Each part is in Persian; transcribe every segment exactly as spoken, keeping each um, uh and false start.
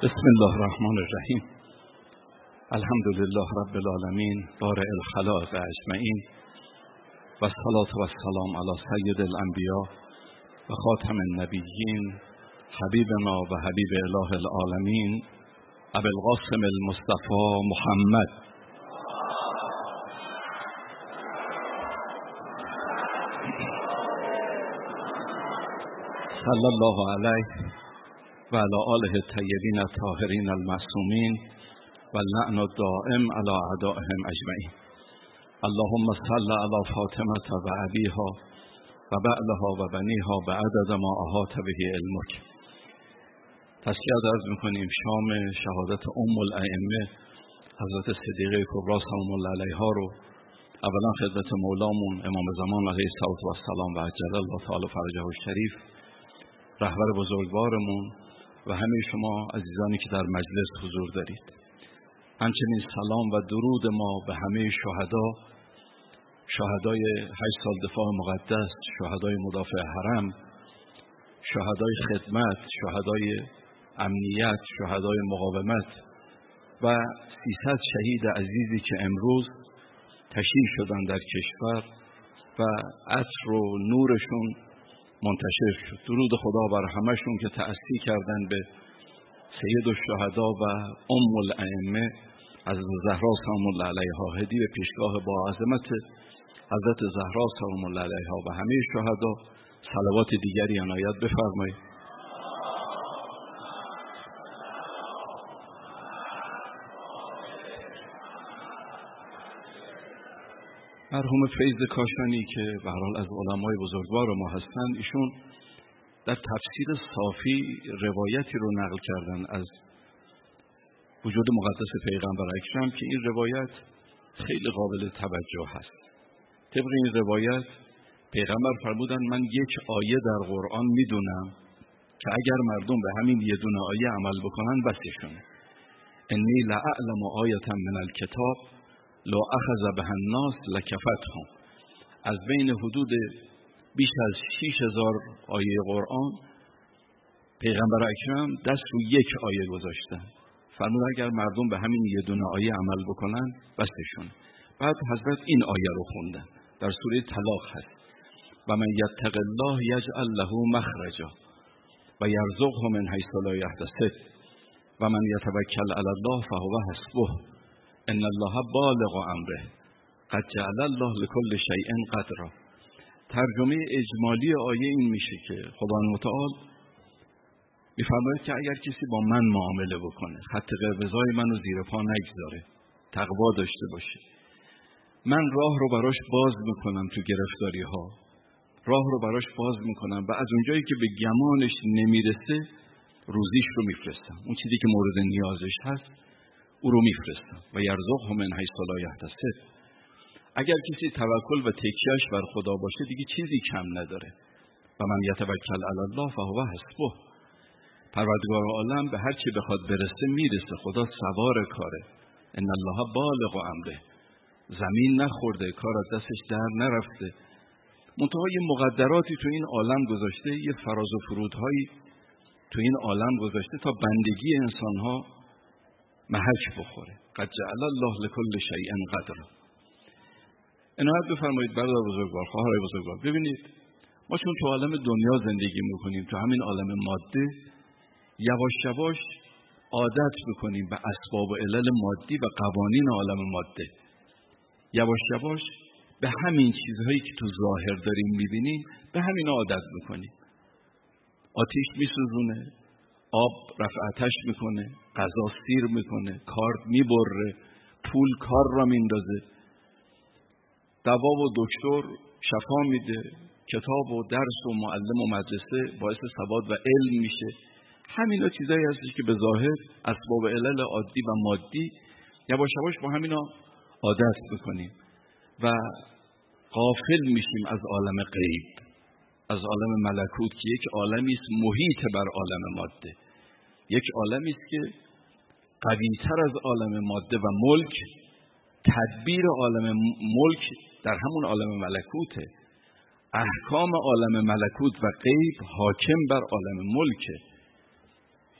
بسم الله الرحمن الرحیم. الحمد لله رب العالمین بارئ الخلائق اجمعین و الصلاة و السلام علی سید الانبیاء و خاتم النبیین حبیبنا و حبیب اله العالمین ابی القاسم المصطفى محمد صلی الله علیه و علی آله الطیبین الطاهرین المعصومین و اللعن الدائم علی اعدائهم اجمعین. اللهم صل علی فاطمة و ابیها و بعلها و بنیها بعدد ما احاط به علمک. تسلیت عرض میکنیم شام شهادت ام الائمه حضرت صدیقه کبری سلام الله علیها رو اولا خدمت مولامون امام زمان علیه السلام و عجل الله تعالی فرجه الشریف، رهبر بزرگوارمون و همه شما عزیزانی که در مجلس حضور دارید. همچنین سلام و درود ما به همه شهدا، شهدای هشت سال دفاع مقدس، شهدای مدافع حرم، شهدای خدمت، شهدای امنیت، شهدای مقاومت و سیصد شهید عزیزی که امروز تشییع شدن در کشور و عطر و نورشون منتشر شد. درود خدا بر همشون که تأسی کردن به سید الشهدا و ام الائمه حضرت زهرا سلام الله علیها، هدیه به پیشگاه با عظمت حضرت زهرا سلام الله علیها و همه شهدا. صلوات دیگری عنایت بفرمایید. مرحوم فیض کاشانی که به هر حال از علمای بزرگوار ما هستند، ایشون در تفسیر صافی روایتی رو نقل کردن از وجود مقدس پیغمبر اکرم که این روایت خیلی قابل توجه هست. طبق این روایت پیغمبر فرمودن من یک آیه در قرآن میدونم که اگر مردم به همین یه دونه آیه عمل بکنن بسشونه. انی لأعلم آیة من الکتاب لو اخذ به الناس لکفتهم. از بین حدود بیش از شش هزار آیه قرآن پیغمبر اکرم دست رو یک آیه گذاشتن. فرمود اگر مردم به همین یه دونه آیه عمل بکنن بسشون. بعد حضرت این آیه رو خوندن، در سوره طلاق هست: و من یتق الله یجعل له مخرجا و یرزقه من حیث لا یحتسب و من یتوکل علی الله فهو حسبه ان الله بالغ امره قد جعل الله لكل شیء قدرا. ترجمه اجمالی آیه این میشه که خداوند متعال میفرماید که اگر کسی با من معامله بکنه، خط قرمزای منو زیر پا نگذاره، تقوا داشته باشه، من راه رو براش باز میکنم تو گرفتاری ها، راه رو براش باز میکنم و از اونجایی که به گمانش نمیرسه روزیش رو میفرستم، اون چیزی که مورد نیازش هست او رو میفرستم. و یرزقه من حیث لا یحتسب. اگر کسی توکل و تکیهش بر خدا باشه دیگه چیزی کم نداره. و من یتوکل علی الله فهو حسبه. پروردگار عالم به هر چی بخواد برسه میرسه. خدا سوار کاره. ان الله بالغ امره. زمین نخورده، کار از دستش در نرفته. منتها یه مقدراتی تو این عالم گذاشته، یه فراز و فرودهایی تو این عالم گذاشته تا بندگی انسانها محک بخوره. قد جعل الله لكل شیء قدرا. عنایت بفرمایید برادر بزرگوار، خواهرای بزرگوار، ببینید ما چون تو عالم دنیا زندگی میکنیم، تو همین عالم ماده، یواش یواش عادت میکنیم به اسباب و علل مادی و قوانین عالم ماده. یواش یواش به همین چیزهایی که تو ظاهر داریم میبینیم به همین عادت میکنیم. آتیش میسوزونه، آب رفع آتش میکنه، غذا سیر میکنه، کارد میبره، پول کار را میندازه، دوا و دکتر شفا میده، کتاب و درس و معلم و مدرسه باعث ثبات و علم میشه. همینا چیزایی هستش که به ظاهر اسباب علل عادی و مادی یواش یواش با همینا عادت میکنیم و غافل میشیم از عالم غیب، از عالم ملکوت که یک عالمی است محیط بر عالم ماده، یک عالمی است که قوی‌تر از عالم ماده و ملک. تدبیر عالم ملک در همون عالم ملکوته. احکام عالم ملکوت و غیب حاکم بر عالم ملکه.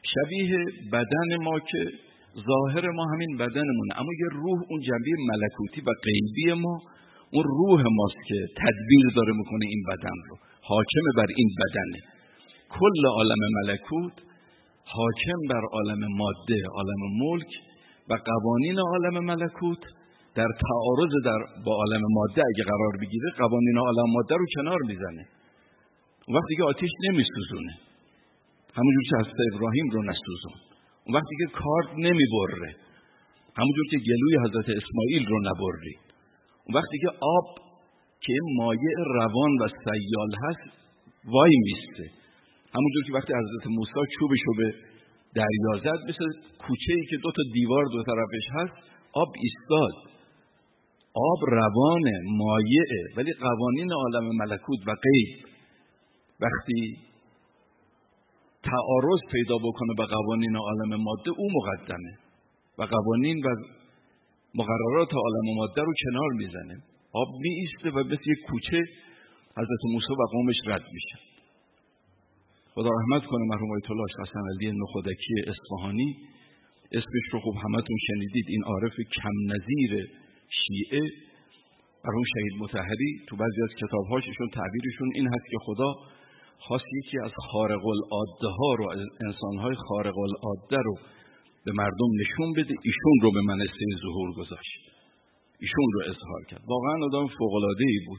شبیه بدن ما که ظاهر ما همین بدنمونه، اما یه روح، اون جنبه ملکوتی و غیبی ما، اون روح ماست که تدبیر داره میکنه این بدن رو، حاکم بر این بدنه. کل عالم ملکوت حاکم بر عالم ماده، عالم ملک و قوانین عالم ملکوت در تعارض در با عالم ماده اگه قرار بگیره، قوانین عالم ماده رو کنار میزنه. اون وقتی که آتش نمیسوزونه، همونجور که حضرت ابراهیم رو نسوزون. اون وقتی که کارد نمیبره، همونجور که گلوی حضرت اسماعیل رو نبری. اون وقتی که آب که مایع روان و سیال هست وای میسته، همونجور که وقتی حضرت موسی چوبشو به دریا زد، مثل کوچه‌ای که دو تا دیوار دو طرفش هست، آب ایستاد. آب روانه، مایعه، ولی قوانین عالم ملکوت و غیب وقتی تعارض پیدا بکنه با قوانین عالم ماده، او مقدمه و قوانین و مقررات عالم ماده رو کنار میزنه. آب می ایسته و مثل یک کوچه حضرت موسی و قومش رد میشن. خدا رحمت کنه مرحوم آیت الله حسن علی نخودکی اصفهانی، اسمش رو خوب همتون شنیدید، این عارف کم نظیر شیعه، مرحوم شهید مطهری تو بعضی از کتاب‌هاش ایشون تعبیرشون این هست که خدا خواست یکی از خارق العاده ها رو، از انسان‌های خارق العاده رو به مردم نشون بده، ایشون رو به منصه ظهور گذاشت، ایشون رو اظهار کرد. واقعا آدم فوق‌العاده‌ای بود.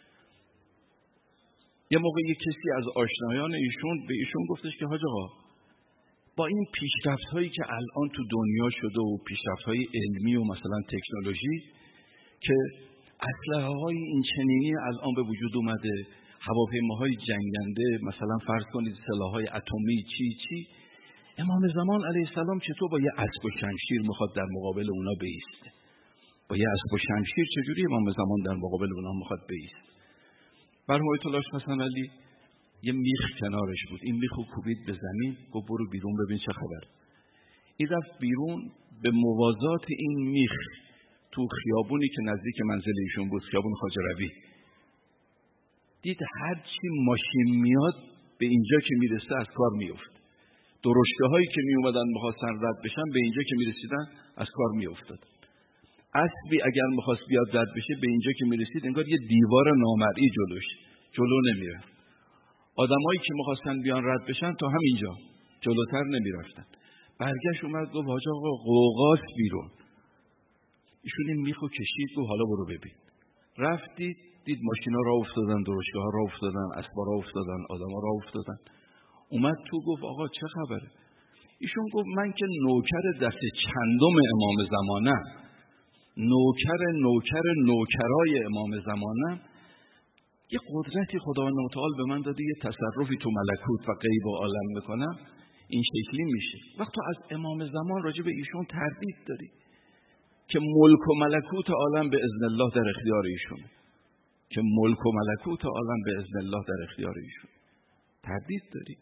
یه موقع یک کسی از آشنایان ایشون به ایشون گفتش که حاج آقا، با این پیشرفت‌هایی که الان تو دنیا شده و پیشرفت‌های علمی و مثلا تکنولوژی که اسلحه‌های این چنینی الان به وجود اومده، هواپیماهای جنگنده، مثلا فرض کنید سلاح‌های اتمی، چی چی، امام زمان علیه السلام چطور با یه اسب و شمشیر میخواد در مقابل اونا بایسته؟ با یه اسب و شمشیر چجوری امام زمان در مقابل اونا میخواد بایسته؟ مرحوم آیت الله حسن علی یه میخ کنارش بود، این میخو کوبید به زمین، گفت برو بیرون ببین چه خبر. این رفت بیرون، به موازات این میخ تو خیابونی که نزدیک منزل ایشون بود، خیابون خواجه ربیع، دید هر چی ماشین میاد به اینجا که میرسه از کار میفت. درشته هایی که می اومدن میخواستن رد بشن، به اینجا که میرسیدن از کار میافتاد. اسبی اگر میخواست بیاد رد بشه، به اینجا که میرسید انگار یه دیوار نامرئی جلوش، جلو نمیرفت. آدمایی که میخواستن بیان رد بشن تا همینجا، جلوتر نمیرفتن. برگشت اومد گفت حاج آقا قوقاس بیرون. ایشون این میخو کشید گفت حالا برو ببین. رفتید دید ماشینا راه افتادن، درشکه‌ها راه افتادن، اسبا راه افتادن، آدما راه افتادن. اومد تو گفت آقا چه خبره؟ ایشون گفت من که نوکر دست چندم امام زمانم، نوکر نوکر نوکرای امام زمانم، یه قدرتی خداوند متعال به من داده، یه تصرفی تو ملکوت و غیب و عالم میکنم، این شکلی میشه. وقت تو از امام زمان راجع به ایشون تردید داری که ملک و ملکوت عالم به اذن الله در اختیار ایشونه، که ملک و ملکوت عالم به اذن الله در اختیار ایشون، تردید داری.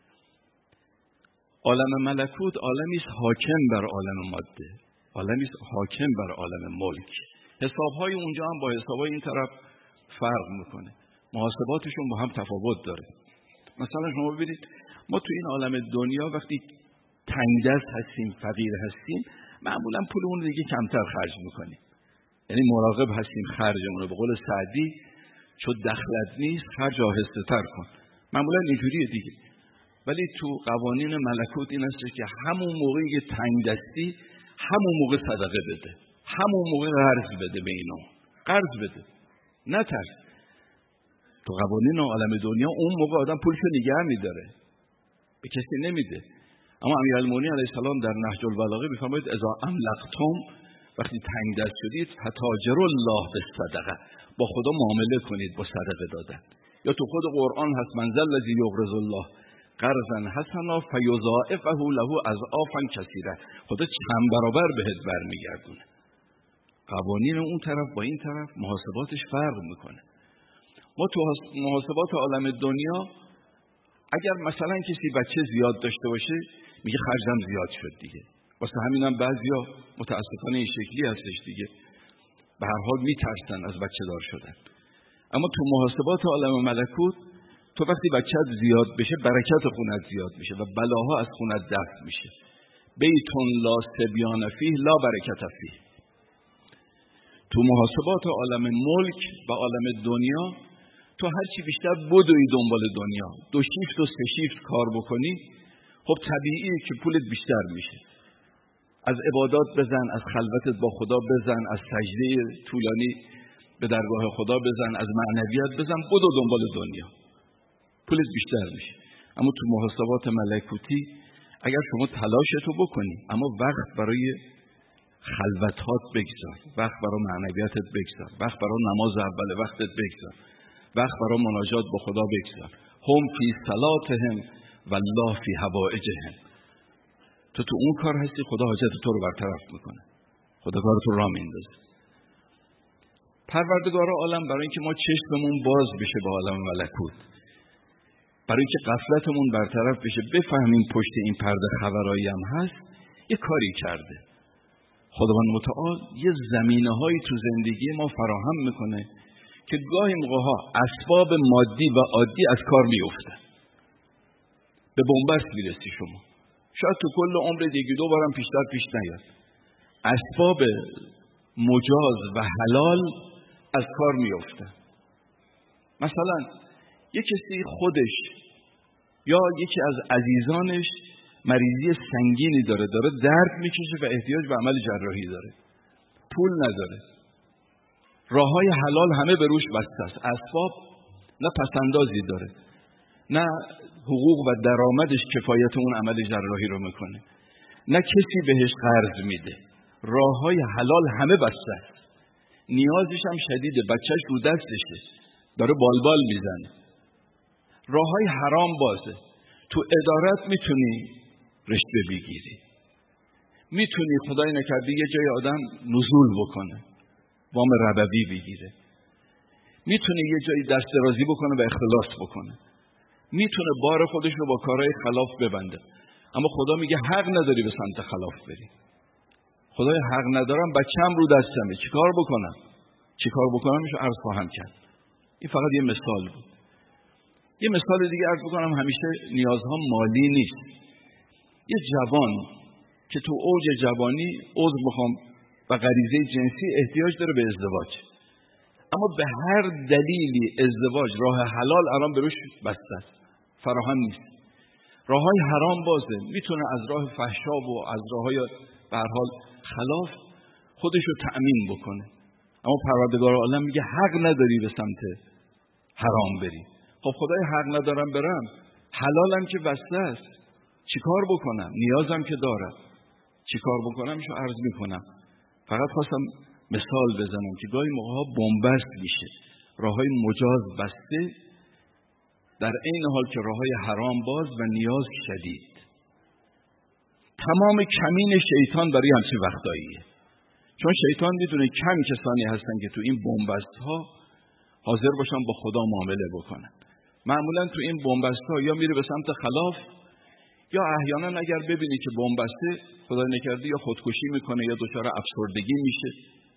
عالم ملکوت عالمی است حاکم بر عالم ماده، عالمی است حاکم بر عالم ملک. حسابهای اونجا هم با حسابهای این طرف فرق میکنه، محاسباتشون با هم تفاوت داره. مثلا شما ببینید ما تو این عالم دنیا وقتی تنگ دست هستیم، فقیر هستیم، معمولا پولمون رو دیگه کمتر خرج میکنیم، یعنی مراقب هستیم خرجمون رو. به قول سعدی چون دخلت نیست خرج آهسته تر کن، معمولا اینجوریه دیگه. ولی تو قوانین ملکوت این است که همون موقعی که تنگ دستی، همون موقع صدقه بده، همون موقع قرض بده، به اینا قرض بده، نترس. تو قوانین عالم دنیا اون موقع آدم پولشو نگه میداره، به کسی نمیده. اما امیرالمومنین علیه السلام در نهج البلاغه میفرماید اذا املقتم، وقتی تنگ دست شدید، فتاجر الله بالصدقه، با خدا معامله کنید با صدقه دادن. یا تو خود قرآن هست من ذا الذی یقرض الله قرضا حسنا فیضاعفه له اضعافا کثیره، خدا چند برابر بهت برمیگردونه. قوانین اون طرف با این طرف محاسباتش فرق میکنه. ما تو محاسبات عالم دنیا اگر مثلا کسی بچه زیاد داشته باشه میگه خرجم زیاد شد دیگه، واسه همینم بعضیا متاسفانه این شکلی هستش دیگه، به هر حال میترسن از بچه دار شدن. اما تو محاسبات عالم ملکوت تو وقتی بچت زیاد بشه برکت خونت زیاد میشه و بلاها از خونت دفع میشه. بیتون لا صبیان فیه لا برکت فیه. تو محاسبات عالم ملک و عالم دنیا تو هرچی بیشتر بدوی دنبال دنیا، دو شیفت و سه شیفت کار بکنی، خب طبیعیه که پولت بیشتر میشه. از عبادات بزن، از خلوتت با خدا بزن، از سجده طولانی به درگاه خدا بزن، از معنویت بزن، بدو دنبال دنیا، پولت بیشتر میشه. اما تو محاسبات ملکوتی اگر شما تلاشتو بکنی اما وقت برای خلوتات بگذار، وقت برای معنویتت بگذار، وقت برای نماز اول وقتت بگذار، وقت برای مناجات با خدا بگذار. هم فی صلاتهم والله فی حوائجهم. تو تو اون کار هستی، خدا حاجت تو رو برطرف میکنه، خدا کار تو را میندازه. پروردگار عالم برای اینکه ما چشممون باز بشه به عالم ملکوت، برای اینکه غفلتمون برطرف بشه، بفهمیم پشت این پرده خبرایی هم هست، یه کاری کرده. خداوند متعال یه زمینه‌هایی تو زندگی ما فراهم میکنه که گاهی موقع‌ها اسباب مادی و عادی از کار میفته. به بنبست میرسی شما، شاید تو کل عمر دیگه دو بارم پیشتر پیش نیاد. اسباب مجاز و حلال از کار میفته. مثلا یک کسی خودش یا یکی از عزیزانش مریضی سنگینی داره، داره درد میکشه و احتیاج به عمل جراحی داره، پول نداره. راههای حلال همه به روش بسته است. اسباب نه پسندازی داره، نه حقوق و درآمدش کفایت اون عمل جراحی رو میکنه، نه کسی بهش قرض میده. راههای حلال همه بسته است. نیازش هم شدیده، بچهش رو دستشه، داره بالبال میزنه. راههای حرام بازه. تو ادارت میتونی رشوه بگیری، میتونی خدای نکرده یه جای آدم نزول بکنه، وام ربوی بگیره، میتونه یه جایی دست درازی بکنه و اختلاس بکنه، میتونه بار خودش رو با کارهای خلاف ببنده. اما خدا میگه حق نداری به سمت خلاف بری. خدای حق ندارم، بچه‌م رو دستمه، چیکار بکنم؟ چیکار بکنم میشه عرض خواهم کرد. این فقط یه مثال بود. یه مثال دیگه عرض بکنم. همیشه نیازها مالی نیست. یه جوان که تو اوج جوانی عضو بخوام و غریزه جنسی احتیاج داره به ازدواج، اما به هر دلیلی ازدواج راه حلال الان به روش بسته است، فراهم نیست. راههای حرام بازه، میتونه از راه فحشا و از راههای به هر حال خلاف خودش رو تأمین بکنه. اما پروردگار عالم میگه حق نداری به سمت حرام بری. خب خدای حق ندارم برم، حلالم که بسته است، چیکار بکنم؟ نیازم که داره، چیکار بکنم؟ میشو عرض میکنم. فقط خواستم مثال بزنم که گاهی موقعها بنبست میشه، راههای مجاز بسته، در عین حال که راههای حرام باز و نیاز شدید. تمام کمین شیطان برای همچین وقتاییه. چون شیطان میدونه کم کسانی هستن که تو این بنبست ها حاضر باشن با خدا معامله بکنن. معمولا تو این بنبست ها یا میره به سمت خلاف، یا احیانا اگر ببینی که بنبسته خدا نکرده یا خودکشی میکنه یا دچار افسردگی میشه.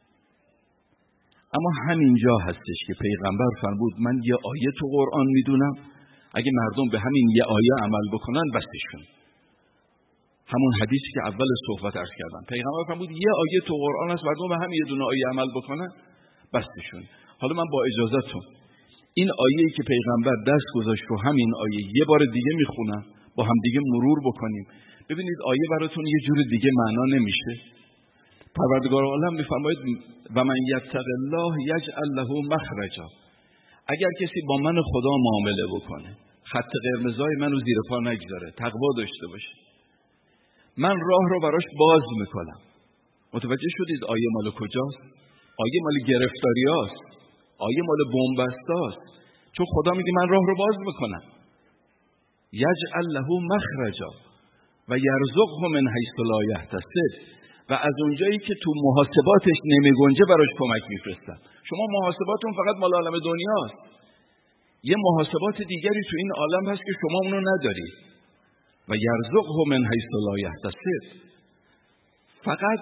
اما همینجا هستش که پیغمبر فرمود من یه آیه تو قرآن میدونم، اگه مردم به همین یه آیه عمل بکنن بسشون. همون حدیثی که اول صحبت عرض کردم، پیغمبر فرمود یه آیه تو قرآن است، مردم به همین یه دونه آیه عمل بکنن بسشون. حالا من با اجازهتون این آیه‌ای که پیغمبر دست گذاشت رو همین آیه یه بار دیگه میخونم، با هم دیگه مرور بکنیم. ببینید آیه براتون یه جور دیگه معنا نمیشه. پروردگار عالم میفرماید و من یتق الله یجعل له مخرجا. اگر کسی با من خدا معامله بکنه، خط قرمزای منو زیر پا نگذاره، تقوا داشته باشه، من راه رو براش باز میکنم. متوجه شدید آیه مال کجاست؟ آیه مال گرفتاریاست، آیه مال بنبستاست. چون خدا میگه من راه رو باز میکنم. یجعل له مخرجا و یرزقه من حیث لا یحتسب. و از اونجایی که تو محاسباتش نمیگنجه براش کمک میفرستن. شما محاسباتون فقط مال عالم دنیاست. یه محاسبات دیگری تو این عالم هست که شما اونو نداری. و یرزقه من حیث لا یحتسب. فقط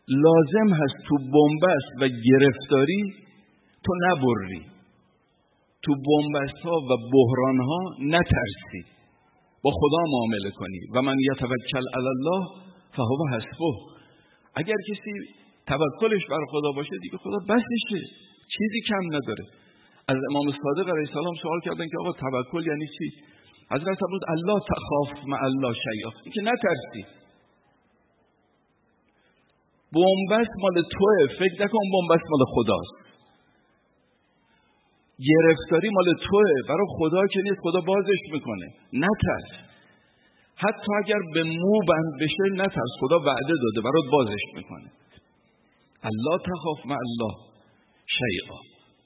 لازم هست تو بنبست و گرفتاری تو نبری. تو بنبست ها و بحران ها نترسی، با خدا معامله کنی. و من یتوکل علی الله فهو حسبه. اگر کسی توکلش بر خدا باشه دیگه خدا بسشه، چیزی کم نداره. از امام صادق علیه السلام سوال کردن که آقا توکل یعنی چی؟ حضرت فرمود الله تخاف مع الله شیئا، این که نترسی. بنبست مال توئه، فکر نکن بنبست مال خداست. گرفتاری مال توئه، برای خدا که نیست، خدا بازش میکنه. نترس، حتی اگر به مو بند بشه نترس، خدا وعده داده برات بازش میکنه. الله تخاف مع الله شیئا.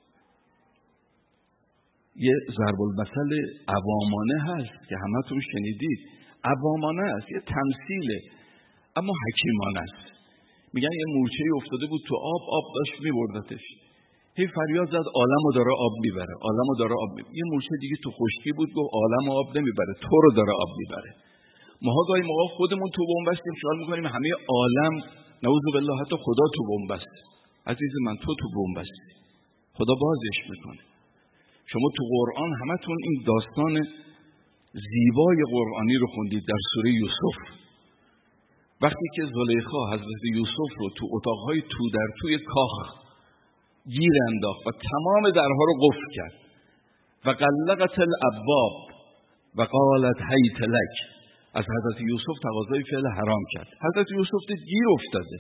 یه ضرب المثل عوامانه هست که همتون شنیدید. عوامانه است، یه تمثیله اما حکیمانه است. میگن یه مورچه افتاده بود تو آب، آب داشت میبردتش، هی فریاد زد عالمو داره آب میبره، عالمو داره آب میبره. یه مورچه دیگه تو خشکی بود گفت عالمو آب نمیبره، تو رو داره آب میبره. ماها گاهی موقع خودمون تو بنبستیم، خیال میکنیم همه عالم، نعوذ بالله حتی خدا تو بنبست. عزیز من، تو تو بنبستی، خدا بازش میکنه. شما تو قرآن همتون این داستان زیبای قرآنی رو خوندید در سوره یوسف. وقتی که زلیخا حضرت یوسف رو تو اتاقهای تو در توی کاخ گیر انداخت و تمام درها رو قفل کرد و غلقت الابواب و قالت هیت لک، از حضرت یوسف تقاضای فعل حرام کرد. حضرت یوسف دید گیر افتاده،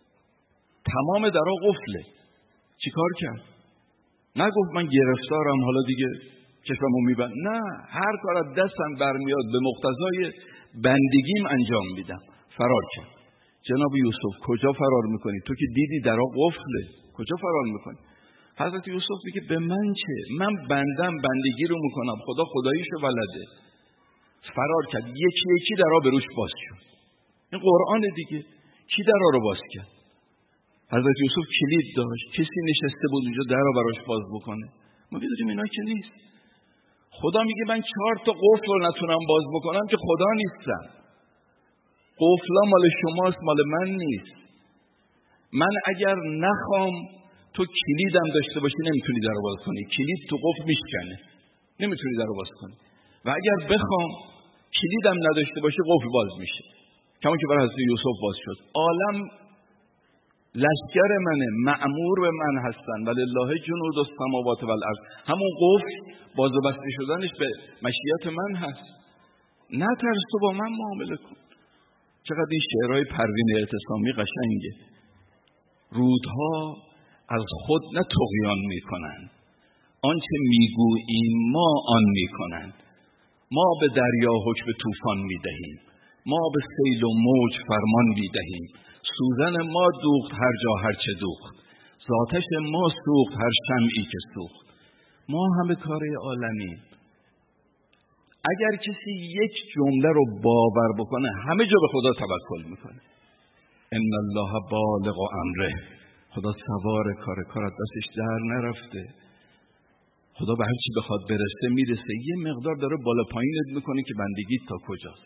تمام درها قفله. چیکار کرد؟ نگفت من گرفتارم حالا دیگه چشممو میبند، نه، هر کار از دستم برمیاد به مقتضای بندگیم انجام میدم. فرار کرد. جناب یوسف کجا فرار میکنی؟ تو که دیدی درها قفله، کجا فرار میکنی؟ حضرت یوسف میگه به من چه؟ من بندم، بندگی رو میکنم، خدا خداییشو بلده. فرار کرد، یکی یکی درها به روش باز شد. این قرآن دیگه. کی درها رو باز کرد؟ حضرت یوسف کلید داشت، کسی نشسته بود اونجا در رو براش باز بکنه؟ ما بدونیم اینا که نیست. خدا میگه من چهار تا قفل رو نتونم باز بکنم که خدا نیستم. قفلا مال شماست، مال من نیست. من اگر نخوام تو کلیدم داشته باشی نمیتونی در رو باز کنی. کلید تو قفل میشکنه، نمیتونی در رو باز کنی. و اگر بخوام کلیدم نداشته باشی قفل باز میشه، کما که برای حضرت یوسف باز شد. عالم لشکر منه، مأمور به من هستن، ولله جنود السماوات والارض. همون قفل باز و بسته شدنش به مشیت من هست. نترس، تو با من معامله کن. چقدر این شعرهای پروین اعتصامی قشنگه. رودها از خود نه طغیان میکنند، آنچه میگوییم ما آن میکنند. ما به دریا حکم طوفان میدهیم، ما به سیل و موج فرمان میدهیم. سوزن ما دوخت هر جا هر چه دوخت، ذاتش ما سوخت هر شمعی که سوخت. ما همه کاره عالمیم. اگر کسی یک جمله رو باور بکنه همه جا به خدا توکل میکنه. ان الله بالغ امره، خدا سوار کار، کار از دستش در نرفته. خدا به هر چی بخواد برسه میرسه. یه مقدار داره بالا پایینت میکنه که بندگی تا کجاست.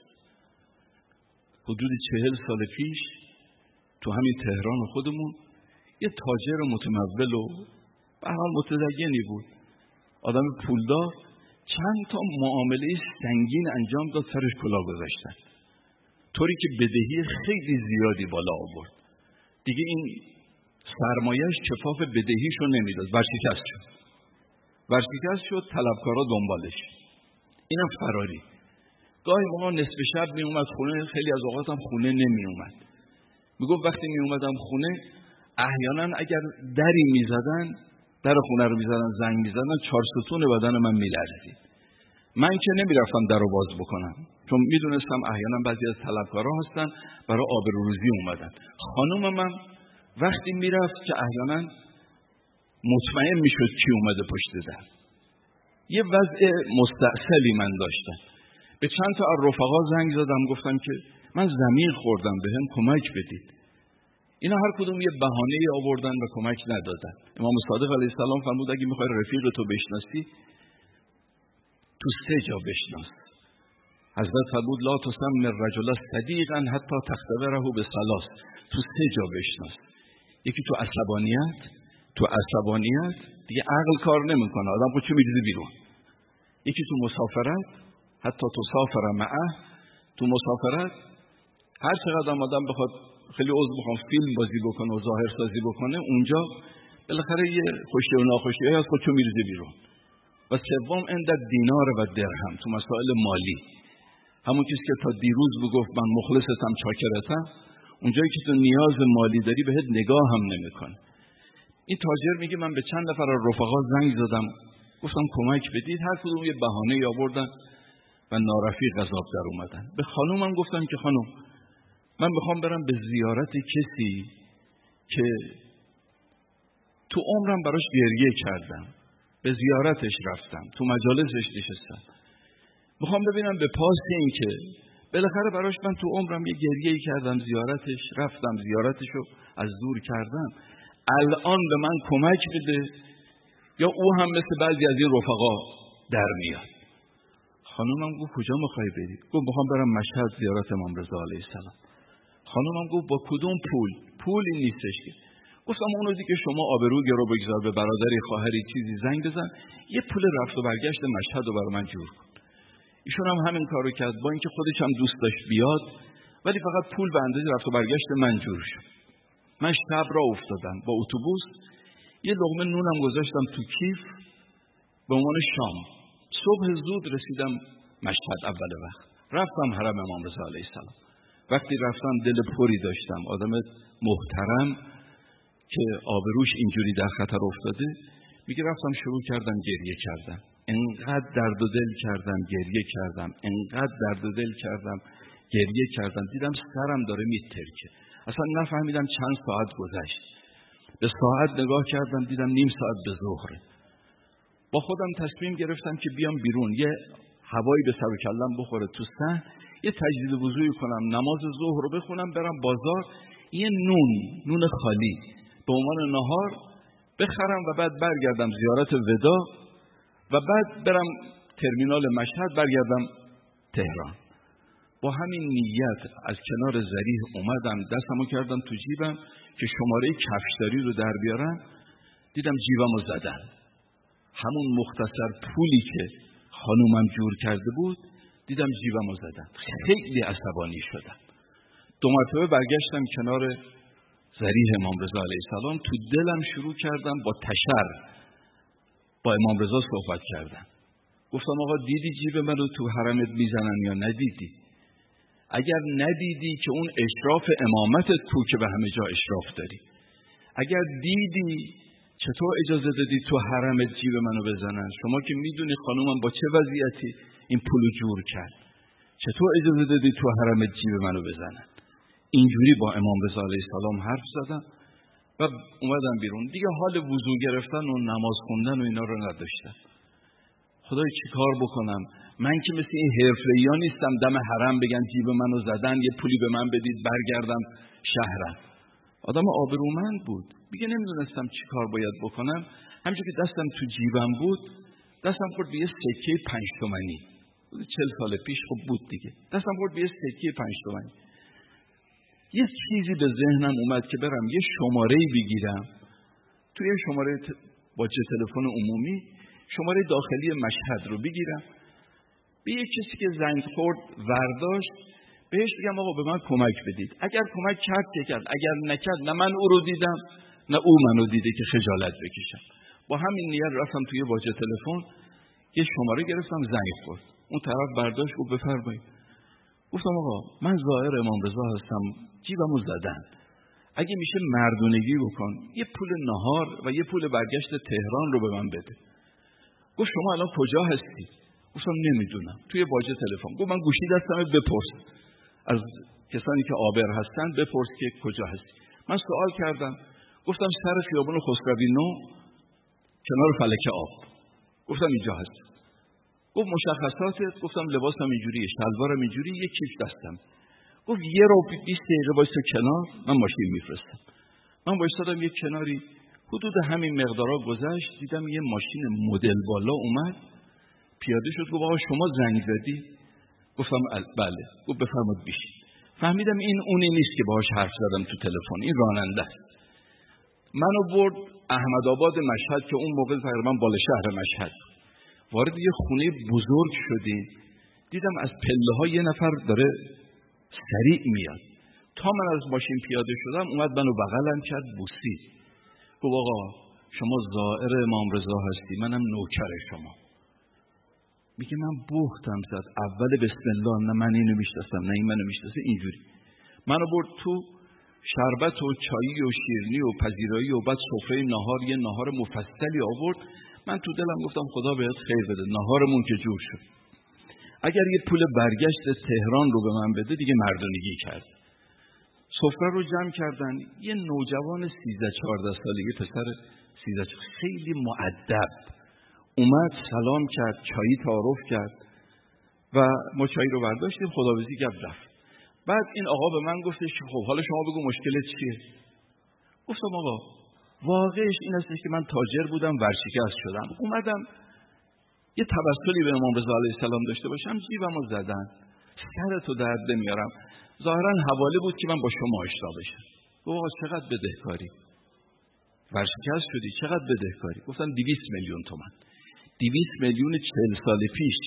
حدود چهل سال پیش تو همین تهران خودمون یه تاجر متمول و به هر حال متدینی بود، آدم پولدار، چند تا معامله سنگین انجام داد، سرش کلاه گذاشتن، طوری که بدهی خیلی زیادی بالا آورد. دیگه این سرمایه‌اش کفاف بدهیشو نمیداد، ورشکست شد. ورشکست شد، طلبکارا دنبالش. اینم فراری. گاهی موقع نصف شب می اومد خونه، خیلی از اوقات هم خونه نمی اومد. میگفت وقتی می اومدم خونه احیانا اگر دری می زدن، در خونه رو می زدن، زنگ می زدن، چهار ستون بدن من می لرزید. من که نمی رفتم در رو باز بکنم، چون می دونستم احیانا بعضی از طلبکارا هستن برای آبروریزی اومدن. خانومم من وقتی می رفت که احیانا مطمئن می شد کی اومده پشت در. یه وضع مستعسلی من داشتم. به چند تا از رفقا زنگ زدم، گفتم که من زمین خوردم، به هم کمک بدید. اینا هر کدوم یه بهانه‌ای آوردن و کمک ندادن. امام صادق علیه السلام فرمود اگه میخوای رفیق تو بشناسی تو سه جا بشناس. حضرت فرمود لا تسمي الرجل صديقا حتى تختبره بثلاث. تو سه جا بشناس. یکی تو عصبانیت، تو عصبانیت دیگه عقل کار نمیکنه، آدم خودشو میریزه بیرون. یکی تو مسافرت، حتی تو سافر معه، تو مسافرت هر چقدر آدم بخواد خیلی عضو بخوام فیلم بازی بکنه و ظاهر سازی بکنه، اونجا بالاخره یه خوشی و ناخوشی از خودشو میریزه بیرون. و سوم اند دینار و درهم، تو مسائل مالی. همون کسی که تا دیروز بگفت من مخلصتم چاکرتم، اونجایی که تو نیاز مالی داری بهت نگاه هم نمیکنه. این تاجر میگه من به چند نفر از رفقا زنگ زدم، گفتم کمک بدید، هر کدوم یه بهانه‌ای آوردن و نارفیق عذاب در اومدن. به خانومم گفتم که خانم من میخوام برم به زیارت کسی که تو عمرم براش گریه کردم، به زیارتش رفتم، تو مجالسش نشستم، میخوام ببینم به پاس این که بالاخره براش من تو عمرم یه گریه‌ای کردم، زیارتش رفتم، زیارتشو از دور کردم، الان به من کمک بده یا او هم مثل بعضی از این رفقا در میاد. خانومم گفت کجا میخوای بری؟ گفت میخوام برم مشهد زیارت امام رضا علیه السلام. خانومم گفت با کدوم پول؟ پولی نیستش که. گفتم اون روزی که شما آبرو گرو بگذار، به برادری خواهری چیزی زنگ بزن، یه پول رفت و برگشت مشهد رو برای من جور کن. ایشون هم همین کارو کرد، با اینکه خودش هم دوست داشت بیاد، ولی فقط پول به اندازه رفت و برگشت من جور شد. من شب را افتادم با اتوبوس، یه لقمه نونم گذاشتم تو کیف به عنوان شام. صبح زود رسیدم مشهد اول وقت، رفتم حرم امام رضا علیه السلام. وقتی رفتم دل پری داشتم، آدم محترم که آبروش اینجوری در خطر افتاده، میگه رفتم شروع کردم گریه کردم، انقدر درد و دل کردم گریه کردم، انقدر درد و دل کردم گریه کردم، دیدم سرم داره میترکه، اصلا نفهمیدم چند ساعت گذشت. به ساعت نگاه کردم دیدم نیم ساعت به ظهره. با خودم تصمیم گرفتم که بیام بیرون، یه هوایی به سر و کلم بخوره تو صحن، یه تجدید وضوئی کنم، نماز ظهر رو بخونم، برم بازار یه نون نون خالی به عنوان نهار بخرم و بعد برگردم زیارت ودا و بعد برم ترمینال مشهد برگردم تهران. با همین نیت از کنار ذریح اومدم، دستمو کردم تو جیبم که شماره کفشداری رو در بیارم، دیدم جیبمو زدن. همون مختصر پولی که خانومم جور کرده بود دیدم جیبمو زدن. خیلی عصبانی شدم. دو مرتبه برگشتم کنار ذریح امام رضا علیه السلام، تو دلم شروع کردم با تشر با امام رضا صحبت کردم. گفتم آقا دیدی جیب منو تو حرمت میزنن یا ندیدی؟ اگر ندیدی که اون اشراف امامت تو که به همه جا اشراف داری، اگر دیدی چطور اجازه دادی تو حرمت جیب منو بزنن؟ شما که میدونی خانومم با چه وضعیتی این پولو جور کرد، چطور اجازه دادی تو حرمت جیب منو بزنن؟ اینجوری با امام رضا علیه السلام حرف زدم و اومدم بیرون. دیگه حال وضو گرفتن و نماز خوندن و اینا رو نداشتم. خدای چی کار بکنم؟ من که مثل این حرفه‌ای‌ها نیستم دم حرم بگن جیب منو زدن، یه پولی به من بدید برگردم شهرم. آدم آبرومند بود. دیگه نمیدونستم چی کار باید بکنم. همینجور که دستم تو جیبم بود، دستم خورد به یه سکه پنج تومانی. چل سال پیش خب بود دیگه. دستم خورد به یه سکه پنج تومانی. یه چیزی به ذهنم اومد که برم یه شماره‌ای بگیرم، توی شماره باجه تلفن عمومی شماره داخلی مشهد رو بگیرم، به یه کسی که زنگ خورد ورداشت بهش بگم آقا به من کمک بدید. اگر کمک کرد که کرد، اگر نکرد نه من او رو دیدم نه او منو دیده که خجالت بکشم. با همین نیت رفتم توی باجه تلفن یه شماره گرفتم، زنگ خورد. اون طرف برداشت گفت بفرمایید. گفتم آقا من زائر امام رضا هستم، جیبمو زدن، اگه میشه مردونگی بکن، یه پول نهار و یه پول برگشت تهران رو به من بده. گفت شما الان کجا هستی؟ گفتم نمیدونم. توی باجه تلفن. گفت من گوشی دستمه، بپرس از کسانی که آبر هستن، بپرس که کجا هستی. من سوال کردم، گفتم سر خیابون خسروی نو کنار فلک آب. گفتم اینجا هست. گفت مشخصاتت؟ گفتم لباسم اینجوریه، شلوارم اینجوری، یه کیف دستم. گفت یه رو بیست دقیقه وایسا کنار، من ماشین میفرستم. من وایسادم یه کناری، حدود همین مقدارا گذشت، دیدم یه ماشین مدل بالا اومد، پیاده شد. گفت آقا شما زنگ زدی؟ گفتم بله. گفت بفرمایید بیشید. فهمیدم این اونی نیست که باهاش حرف زدم تو تلفن، این راننده است. منو برد احمدآباد مشهد که اون موقع تقریبا بالا شهر مشهد، وارد یه خونه بزرگ شدیم، دیدم از پله ها یه نفر داره سریع میاد. تا من از ماشین پیاده شدم اومد منو بغلم کرد، بوسید، گفت آقا شما زائر امام رضا هستی، منم نوکر شما. میگه من بهتم زد، اول بسم الله، نه من اینو میشناسم نه این منو میشناسه. اینجوری منو برد تو، شربت و چایی و شیرینی و پذیرایی و بعد سفره نهار، یه نهار مفصلی آورد. من تو دلم گفتم خدا بهت خیر بده، نهارمون که جور شد. اگر یه پول برگشت تهران رو به من بده دیگه مردونگی کرد. سفره رو جمع کردن، یه نوجوان سیزده چهارده ساله، یه پسر سیزده خیلی مؤدب اومد، سلام کرد، چایی تعارف کرد و ما چایی رو برداشتیم، خداحافظی کرد رفت. بعد این آقا به من گفتش خب حالا شما بگو مشکلت چیه؟ گفتم آقا واقعش این است که من تاجر بودم، ورشکست شدم، اومدم یه توسلی به امام رضا علیه السلام داشته باشم، جیبمو زدن، سرتو درد نمیارم. ظاهرا حواله بود که من با شما آشنا بشم. گفت آقا چقدر بدهکاری؟ ورشکست شدی، چقدر بدهکاری؟ گفتم دویست میلیون تومان. دویست میلیون چهل سال پیش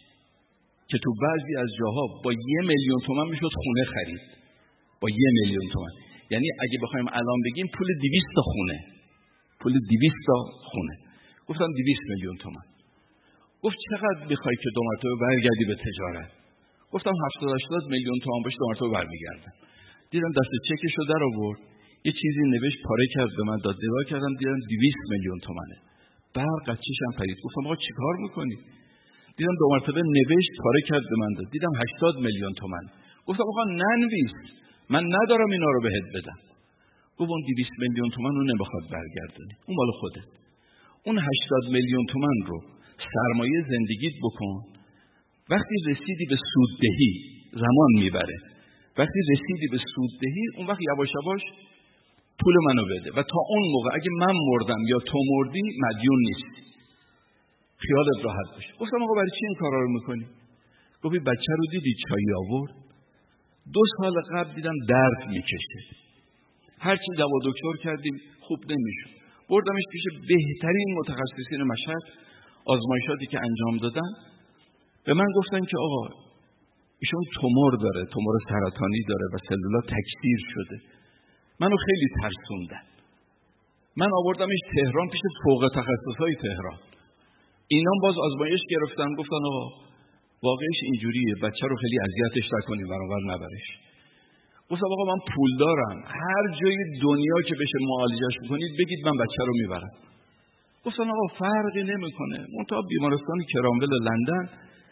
که تو بعضی از جاها با یه میلیون تومان میشد خونه خرید، با یه میلیون تومان. یعنی اگه بخوایم الان بگیم پول دویست تا خونه، پول دویست تا خونه. گفتم دویست میلیون تومان. گفت چقدر میخوای که دو مرتبه برگردی به تجارت؟ گفتم هفتاد هشتاد میلیون تومان باشه دو مرتبه برمیگردم. دیدم دست چکشو در آورد، یه چیزی نوشت، پاره کرد به من داد، نگاه کردم دیدم دویست میلیون تومانه. برق از چشم پرید. گفتم آقا چیکار میکنی؟ دیدم دو مرتبه نوشت، پاره کرد به من داد، دیدم هشتاد میلیون تومان. گفتم آقا ننویس، من ندارم اینا رو بهت بدم. گفت اون دویست میلیون تومان رو نمیخواد برگردونی، اون مال خودت. اون هشتاد میلیون تومان رو سرمایه زندگیت بکن، وقتی رسیدی به سوددهی زمان میبره، وقتی رسیدی به سوددهی اون وقت یواش یواش پول منو بده و تا اون موقع اگه من مردم یا تو مردی مدیون نیستی، خیالت راحت باشه. گفتم آقا برای چی این کارا رو میکنی؟ گفت بچه رو دیدی چایی آورد، دو سال قبل دیدم درد میکشه، هرچی دوا دکتر کردیم خوب نمیشد، بردمش پیش بهترین متخصصین مشهد، آزمایشاتی که انجام دادن به من گفتن که آقا ایشون تومور داره، تومور سرطانی داره و سلولا تکثیر شده. منو خیلی ترسوندن. من آوردمش تهران پیش فوق تخصصای تهران. اینا باز آزمایش گرفتن، گفتن آقا واقعش اینجوریه، بچه رو خیلی اذیتش نکنیم برابر نبرش. گفتم آقا من پول دارم، هر جای دنیا که بشه معالجش میکنید بگید من بچه رو میبرم. گفتن آقا فرقی نمیکنه، منتها بیمارستان کرامول لندن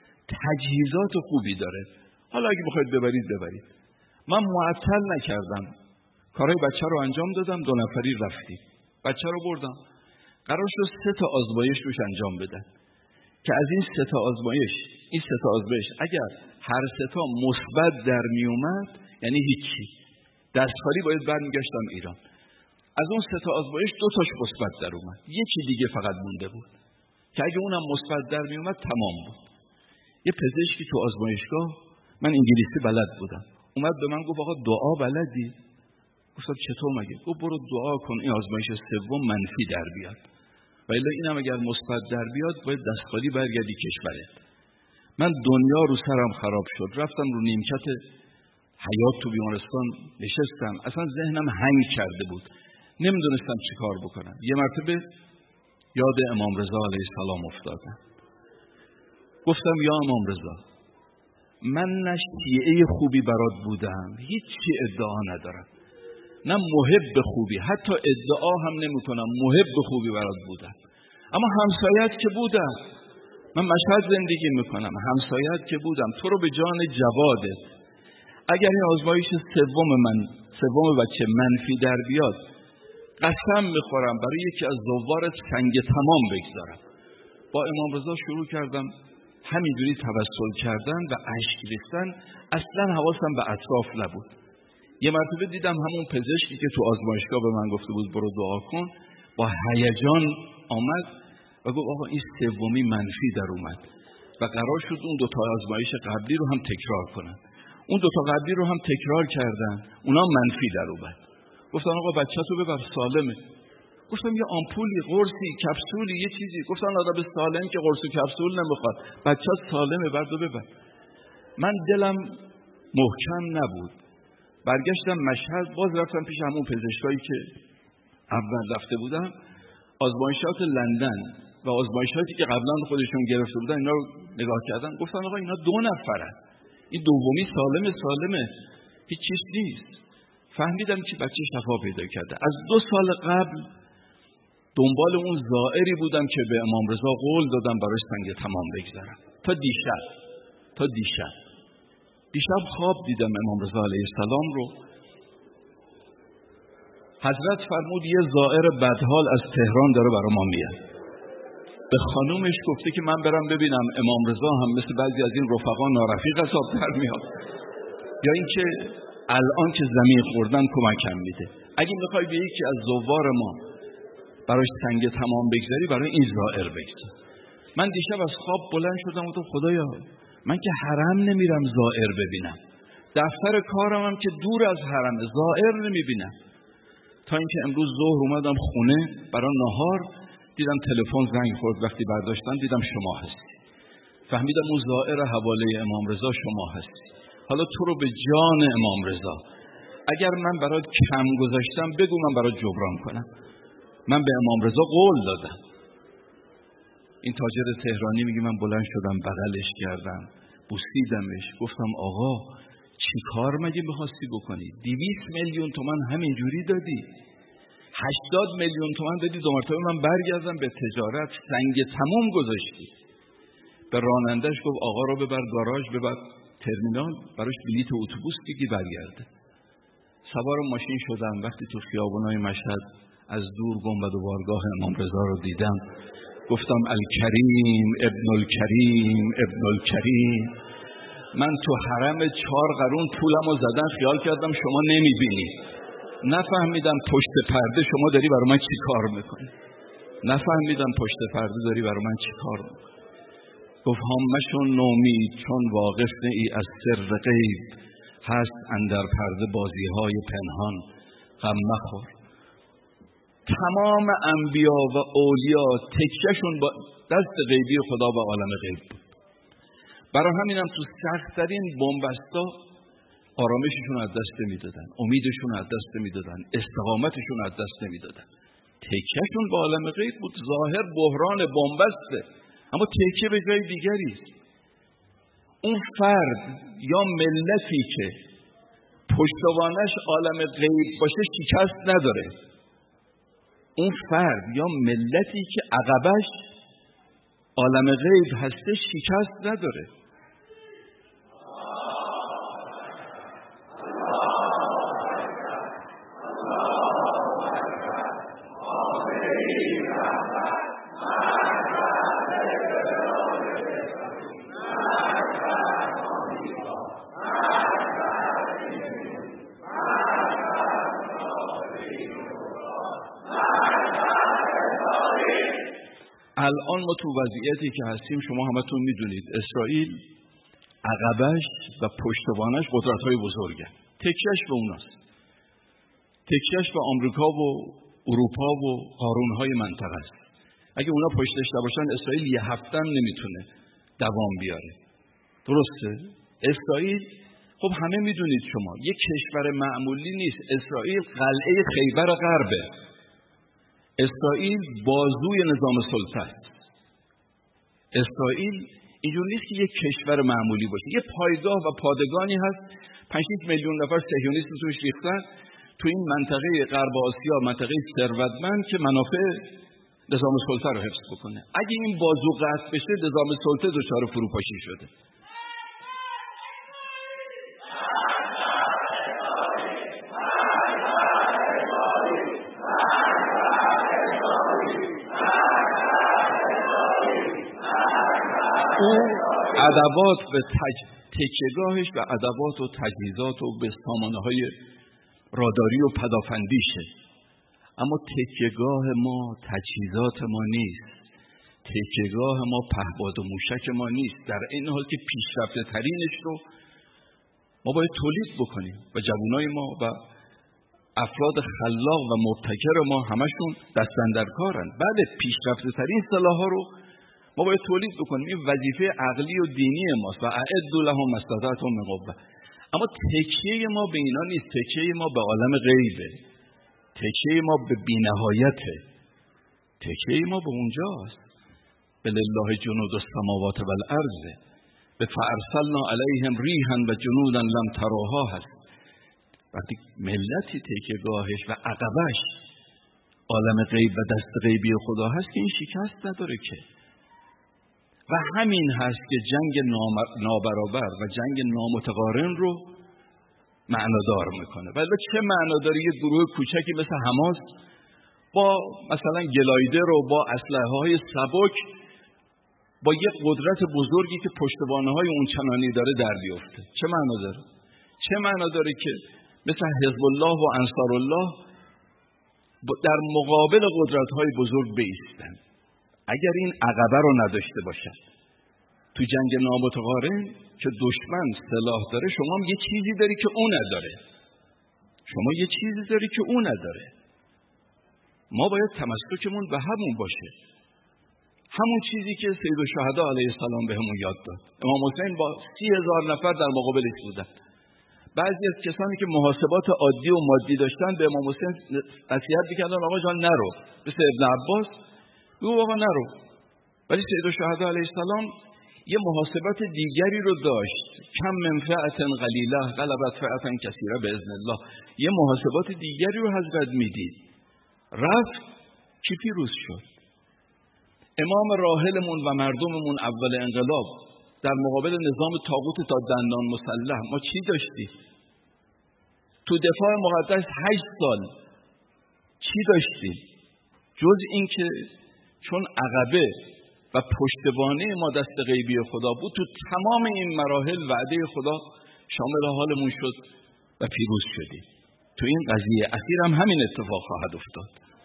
تجهیزات خوبی داره، حالا اگه بخواید ببرید ببرید. من معطل نکردم، کارهای بچه رو انجام دادم، دو نفری رفتیم، بچه رو بردم. قرار شد سه تا آزمایش روش انجام بدن که از این سه تا آزمایش این سه تا آزمایش اگر هر سه تا مثبت در می اومد یعنی هیچی، دستکاری باید برمیگشتم ایران. از اون سه تا آزمایش دو تاش مثبت در اومد، یکی دیگه فقط مونده بود که اگه اونم مثبت در می اومد تمام بود. یه پزشکی تو آزمایشگاه، من انگلیسی بلد بودم، اومد به من گفت آقا دعا بلدی؟ گفتم چطور مگه؟ گفت برو دعا کن این آزمایش سوم منفی در بیاد و الا اینم اگر مثبت در بیاد باید دستخالی برگردی کشورت. من دنیا رو سرم خراب شد، رفتم رو نیمکت حیاط تو بیمارستان نشستم، اصلا ذهنم هنگ کرده بود، نمیدونستم چی کار بکنم. یه مرتبه یاد امام رضا علیه السلام افتادم، گفتم یا امام رضا، من نه شیعه خوبی برات بودم، هیچی ادعا ندارم، نه محب خوبی، حتی ادعا هم نمی کنم محب خوبی برات بودم، اما همسایت که بودم، من مشهد زندگی میکنم، همسایت که بودم، تو رو به جان جوادت اگر این آزمایش سوم من سوم بچه منفی در بیاد قسم میخورم برای یکی از زوارت سنگ تمام بگذارم. با امام رضا شروع کردم همینجوری توسل کردن و اشک ریختن، اصلا حواسم به اطراف نبود. یه مرتبه دیدم همون پزشکی که تو آزمایشگاه به من گفته بود برو دعا کن با هیجان آمد و گفت آقا این سومی منفی در اومد و قرار شد اون دو تا آزمایش قبلی رو هم تکرار کنن. اون دو تا قبلی رو هم تکرار کردن، اونا منفی در اومد. گفتن آقا بچه‌تو ببر سالمه. گفتم یه آمپولی، قرصی، کپسولی، یه چیزی. گفتن آدم سالم که قرص و کپسول نمیخواد، بچه سالمه، برد و ببر. من دلم محکم نبود. برگشتم مشهد، باز رفتم پیش همون پزشکایی که اول رفته بودم. آزمایشات لندن و آزمایشاتی که قبلا خودشون گرفته بودن اینا رو نگاه کردن، گفتن آقا اینا دو نفرن، این دومی سالمه سالمه هیچ چیز نیست. فهمیدم که بچه شفا پیدا کرده. از دو سال قبل دنبال اون زائری بودم که به امام رضا قول دادم براش سنگ تمام بگذارم. تا دیشب تا دیشب دیشب خواب دیدم امام رضا علیه السلام رو. حضرت فرمود یه زائر بدحال از تهران داره برای ما میاد. به خانومش گفته که من برم ببینم امام رضا هم مثل بعضی از این رفقا نارفیق حساب در میاد یا اینکه الان که زمین خوردن کمکم میده. اگه میخوای به یکی از زوار ما براش سنگ تمام بگذاری، برای این زائر بگذار. من دیشب از خواب بلند شدم و گفتم خدایا من که حرم نمیرم زائر ببینم، دفتر کارم هم که دور از حرم، زائر نمیبینم. تا اینکه امروز ظهر اومدم خونه برای نهار، دیدم تلفن زنگ خورد. وقتی برداشتم دیدم شما هستی. فهمیدم اون زائر حواله امام رضا شما هستی. حالا تو رو به جان امام رضا اگر من برات کم گذاشتم بگو من برات جبران کنم. من به امام رضا قول دادم. این تاجر تهرانی میگه من بلند شدم بغلش کردم، بوسیدمش، گفتم آقا چی کار مگه می‌خواستی بکنی؟ دویست میلیون تومان همینجوری دادی، هشتاد میلیون تومان دادی دو مرتبه من برگردم به تجارت، سنگ تموم گذاشتی. به رانندش گفت آقا رو ببر گاراژ، ببر ترمینال، براش بلیت اتوبوس بگیر برگرده. سوار ماشین شدم. وقتی تو خیابونای مشهد از دور گنبد و بارگاه امام رضا رو دیدم، گفتم الکریم ابن الکریم ابن الکریم. من تو حرم چهار قرون پولمو زدن، خیال کردم شما نمیبینی. نفهمیدم پشت پرده شما داری برای من چی کار میکنی. نفهمیدم پشت پرده داری برای من چی کار میکنی. گفت همشون نومید چون واقف ای از سر غیب، هست اندر پرده بازی های پنهان غم مخور. تمام انبیا و اولیا تکیهشون با دست غیبی خدا و عالم غیب بود. برای همینم تو سخت‌ترین بنبستا آرامششون از دست نمیدادن، امیدشون از دست نمیدادن، استقامتشون از دست نمیدادن. تکیهشون با عالم غیب بود. ظاهر بحران بنبسته اما تکیه به جای دیگری است. اون فرد یا ملتی که پشتوانش عالم غیب باشه شکست نداره. اون فرد یا ملتی که عقبش عالم غیب هسته شکست نداره. الان ما تو وضعیتی که هستیم شما همتون میدونید اسرائیل عقبش و پشتوانش قدرت‌های بزرگه. تکیهش به اوناست. تکیهش به آمریکا و اروپا و قارون‌های منطقه است. اگه اونا پشتش نباشن اسرائیل یه هفته هم نمیتونه دوام بیاره. درسته؟ اسرائیل خب همه میدونید شما یک کشور معمولی نیست. اسرائیل قلعه خیبر غربه. اسرائیل بازوی نظام سلطه است. اسرائیل اینجور نیست که یک کشور معمولی باشه. یه پایگاه و پادگانی هست. پنج میلیون نفر صهیونیست توش ریختن تو این منطقه غرب آسیا، منطقه ثروتمند که منافع نظام سلطه رو حفظ بکنه. اگه این بازو قطع بشه نظام سلطه دچار فروپاشی شده. اون ادوات به تج... تکیهگاهش و ادوات و تجهیزات و به سامانه‌های راداری و پدافندیشه. اما تکیهگاه ما تجهیزات ما نیست. تکیهگاه ما پهپاد و موشک ما نیست. در این حال که پیشرفته ترینش رو ما باید تولید بکنیم و جوانای ما و افراد خلاق و مبتکر ما همشون دستن در کارن. بعد پیشرفته ترین سلاح‌ها رو ما باید تولید بکنیم. این وظیفه عقلی و دینی ماست و اعدوا لهم ما استطعتم من قوة. اما تکیه ما به اینا نیست، تکیه ما به عالم غیبه، تکیه ما به بی‌نهایته، تکیه ما به اونجاست. ولله جنود السماوات و الارض به فارسلنا علیهم ریحا و جنودا لم تروها هست. وقتی ملتی تکیه‌گاهش و عقبش عالم غیب و دست غیبی خدا هست که این شکست نداره که. و همین هست که جنگ نابرابر و جنگ نامتقارن رو معنادار میکنه. ولی چه معناداری یه گروه کوچکی مثل حماس با مثلا گلایدر و با اسلحه‌های سبک با یه قدرت بزرگی که پشتوانه‌های اون چنانی داره در بیفته؟ چه معنا داره؟ چه معنا داره که مثل حزب الله و انصار الله در مقابل قدرت‌های بزرگ بایستن؟ اگر این عقبه رو نداشته باشد تو جنگ نامتقارن که دشمن سلاح داره، شما هم یه چیزی داری که اون نداره، شما یه چیزی داری که اون نداره. ما باید تمسکمون به همون باشه، همون چیزی که سیدالشهدا علیه السلام بهمون یاد داد. امام حسین با سی هزار نفر در مقابلش بودن. بعضی از کسانی که محاسبات عادی و مادی داشتن به امام حسین نصیحت می‌کردن آقا جان نرو، مثل ابن عباس بگو آقا نرو. ولی سیدالشهدا علیه السلام یه محاسبات دیگری رو داشت. کم من فئة قلیله غلبت فئة کثیره باذن الله. یه محاسبات دیگری رو حضرت میدید. رفت کی پیروز شد؟ امام راحلمون و مردممون اول انقلاب در مقابل نظام طاغوت تا دندان مسلح ما چی داشتیم؟ تو دفاع مقدس هشت سال چی داشتیم؟ جز این که چون عقبه و پشتوانه ما دست غیبی خدا بود، تو تمام این مراحل وعده خدا شامل حالمون شد و پیروز شدیم. تو این قضیه اخیر هم همین اتفاق خواهد افتاد.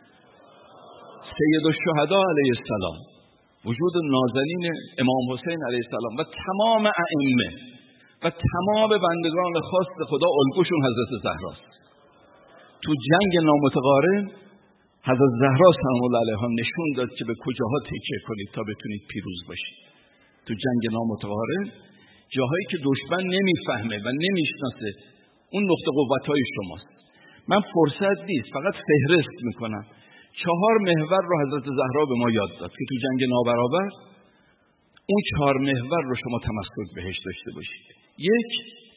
سیدالشهدا علیه السلام، وجود نازنین امام حسین علیه السلام و تمام ائمه و تمام بندگان خاص خدا الگوشون حضرت زهراست. تو جنگ نامتقارن حضرت زهرا سلام الله علیها نشون داد که به کجاها تکیه کنید تا بتونید پیروز باشید. تو جنگ نامتقارن جاهایی که دشمن نمیفهمه و نمیشناسه اون نقطه قوت‌های شماست. من فرصت نیست، فقط فهرست میکنم. چهار محور رو حضرت زهرا به ما یاد داد که تو جنگ نابرابر اون چهار محور رو شما تمسک بهش داشته باشید. یک،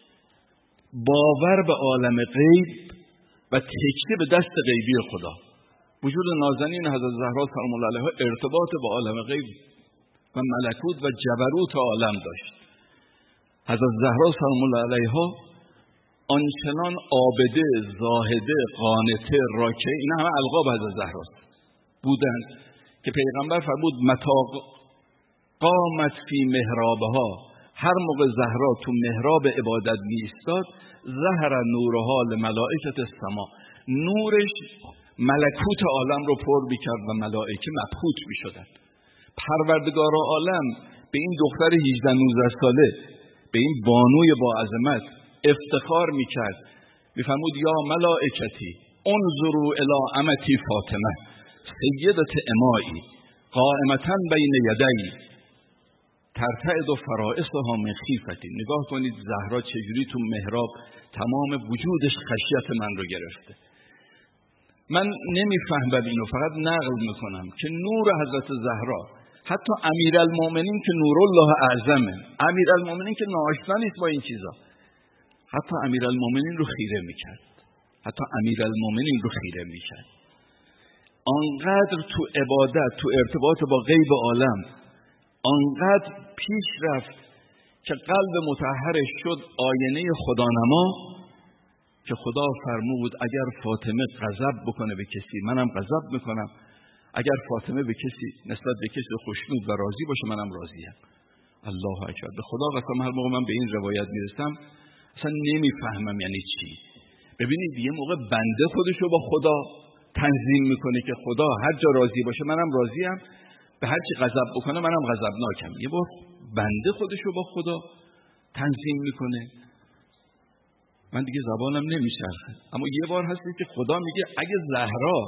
باور به عالم غیب و تکیه به دست غیبی خدا. وجود نازنین حضرت زهرا سلام الله علیها ارتباط با عالم غیب و ملکوت و جبروت عالم داشت. حضرت زهرا سلام الله علیها آنچنان عابده، زاهده، قانته، راکعه، این همه القاب حضرت زهرا بودند که پیغمبر فرمود متی قامت فی محرابها، هر موقع زهرا تو محراب عبادت می ایستاد ظهر نورها لملائکه السما، نورش ملکوت عالم رو پر می‌کرد و ملائکه مبهوت می‌شدند. پروردگار عالم به این دختر هجده نوزده ساله، به این بانوی با عظمت افتخار می‌کرد. می‌فرمود یا ملائکتی انظروا الی امتی فاطمه سیدة امایی قائمة بین یدی ترتعد فرائصها من خیفتی. نگاه کنید زهرا چجوری تو محراب تمام وجودش خشیت من رو گرفته. من نمیفهمم اینو، فقط نقل میکنم که نور حضرت زهرا، حتی امیرالمومنین که نورالله اعظمه، امیرالمومنین که ناآشنا نیست با این چیزا، حتی امیرالمومنین رو خیره میکرد، حتی امیرالمومنین رو خیره میکرد. آنقدر تو عبادت، تو ارتباط با غیب عالم آنقدر پیش رفت که قلب مطهرش شد آینه خدانما، که خدا فرمود اگر فاطمه غضب بکنه به کسی منم غضب میکنم، اگر فاطمه به کسی نسبت به کسی خوشنود و راضی باشه منم راضیم. الله اکبر. به خدا قسم هر موقع من به این روایت میرسم اصلا نمیفهمم یعنی چی. ببینید یه موقع بنده خودشو با خدا تنظیم میکنه که خدا هر جا راضی باشه منم راضیم، به هر چی غضب بکنه منم غضبناکم. یه بار بنده خودشو با خدا تنظیم میکنه. من دیگه زبانم نمیچرخه، اما یه بار هستی که خدا میگه اگه زهرا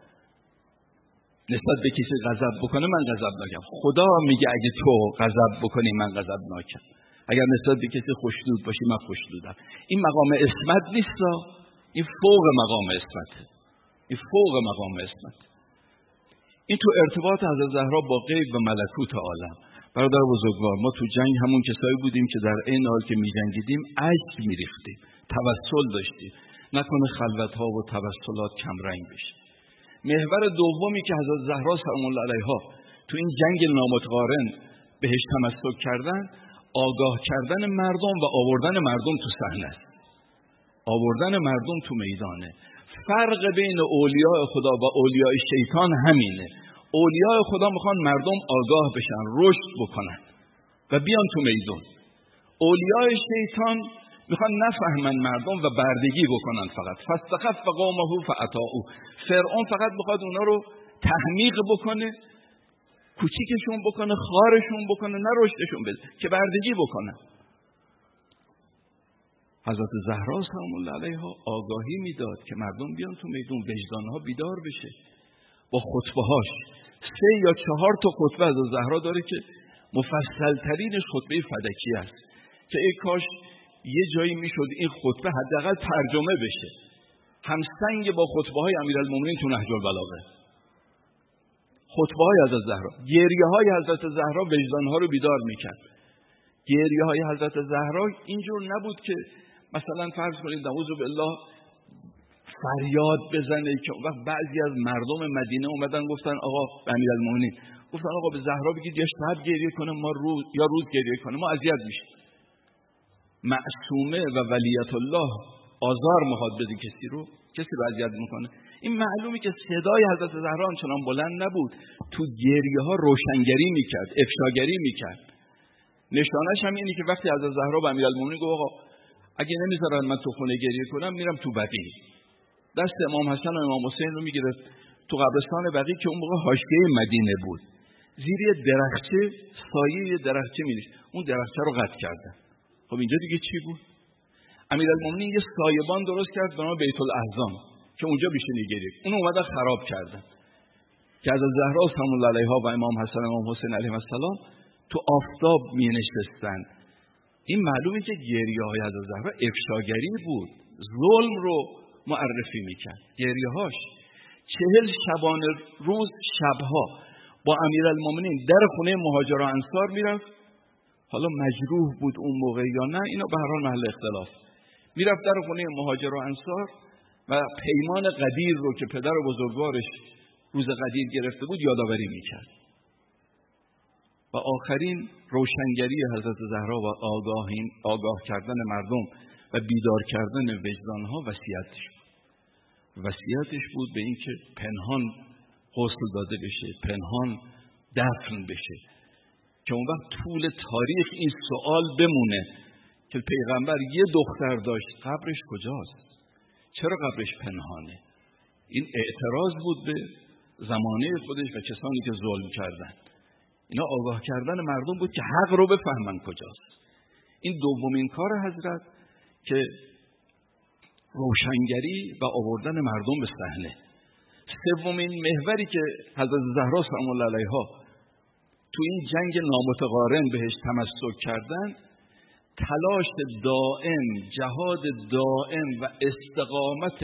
نسبت به کسی غضب بکنه من غضبناکم. خدا میگه اگه تو غضب بکنی من غضبناکم. اگر نسبت به کسی خوشنود باشی من خوشنودم. این مقام عصمت نیست، این فوق مقام عصمته. این فوق مقام عصمت. این تو ارتباط حضرت زهرا با غیب و ملکوت عالم. برادر بزرگوار، ما تو جنگ همون کسایی بودیم که در این حال که می‌جنگیدیم اشک می‌ریختیم، توسل داشتیم. نکنه خلوت‌ها و توسلات کمرنگ بشه. محور دومی که حضرت زهرا سلام الله علیها تو این جنگ نامتقارن بهش تمسک کردن، آگاه کردن مردم و آوردن مردم تو صحنه است. آوردن مردم تو میدانه. فرق بین اولیاء خدا و اولیاء شیطان همینه. اولیاء خدا میخوان مردم آگاه بشن، رشد بکنن و بیان تو میدان. اولیاء شیطان میخوان نفهمن مردم و بردگی بکنن فقط. فاستخف قومه فاطاعوه. فرعون فقط میخواد اونا رو تحمیق بکنه، کوچیکشون بکنه، خارشون بکنه، نه رشدشون بده، که بردگی بکنن. حضرت زهرا سلام الله علیها آگاهی میداد که مردم بیان تو میدون، وجدانها بیدار بشه. با خطبه هاش سه یا چهار تا خطبه از زهرا داره که مفصل ترینش خطبه فدکی است که ای کاش یه جایی میشد این خطبه حداقل ترجمه بشه، همسنگ با خطبه های امیرالمومنین تو نهج البلاغه. خطبه های حضرت زهرا، گریه های حضرت زهرا وجدانها رو بیدار میکرد. گریه های حضرت زهرا اینجور نبود که مثلا فرض کنید نعوذ بالله فریاد بزنه که وقت بعضی از مردم مدینه اومدن گفتن آقا امیرالمومنین گفتن آقا به زهرا بگید یا شب گریه کنه ما روز یا روز گریه کنه ما اذیت میشیم. معصومه و ولیت الله آزار میخواد بده کسی رو، کسی رو اذیت میکنه. این معلومه که صدای حضرت زهرا چنان بلند نبود، تو گریه ها روشنگری میکرد، افشاگری میکرد. نشانش هم اینه که وقتی حضرت زهرا به امیرالمومنین گفت آقا اگه نمیذارن من تو خونه گریه کنم میرم تو بقیع، دست امام حسن و امام حسین رو میگرفت تو قبرستان بقیع که اون موقع حاشیه مدینه بود، زیر درخچه سایه درخچه می‌نشست، اون درخچه رو قطع کردن. خب اینجا دیگه چی بود؟ امیرالمومنین یه سایبان درست کرد به نام بیت الاحزان که اونجا بشینه گریه. اون اومدن خراب کردن که از زهرا سلام الله علیها و امام حسن و امام حسین علیهم السلام تو آفتاب می‌نشستن. این معلومه که گریه های حضرت زهرا افشاگری بود، ظلم رو معرفی میکرد. گریه هاش چهل شبانه روز شبها با امیرالمومنین در خونه مهاجر و انصار میرفت. حالا مجروح بود اون موقع یا نه اینا به هر حال محل اختلاف. میرفت در خونه مهاجر و انصار و پیمان قدیر رو که پدر بزرگوارش روز قدیر گرفته بود یادآوری میکرد. و آخرین روشنگری حضرت زهرا و آگاهین آگاه کردن مردم و بیدار کردن وجدانها وصیتش وصیتش بود به این که پنهان غسل داده بشه، پنهان دفن بشه، که اون وقت طول تاریخ این سوال بمونه که پیغمبر یه دختر داشت قبرش کجاست؟ چرا قبرش پنهانه؟ این اعتراض بود به زمانه خودش و کسانی که ظلم کردن. اینا آگاه کردن مردم بود که حق رو بفهمن کجاست. این دومین کار حضرت که روشنگری و آوردن مردم به صحنه. سومین محوری که حضرت زهرا سلام الله علیها تو این جنگ نامتقارن بهش تمسک کردن، تلاش دائم، جهاد دائم و استقامت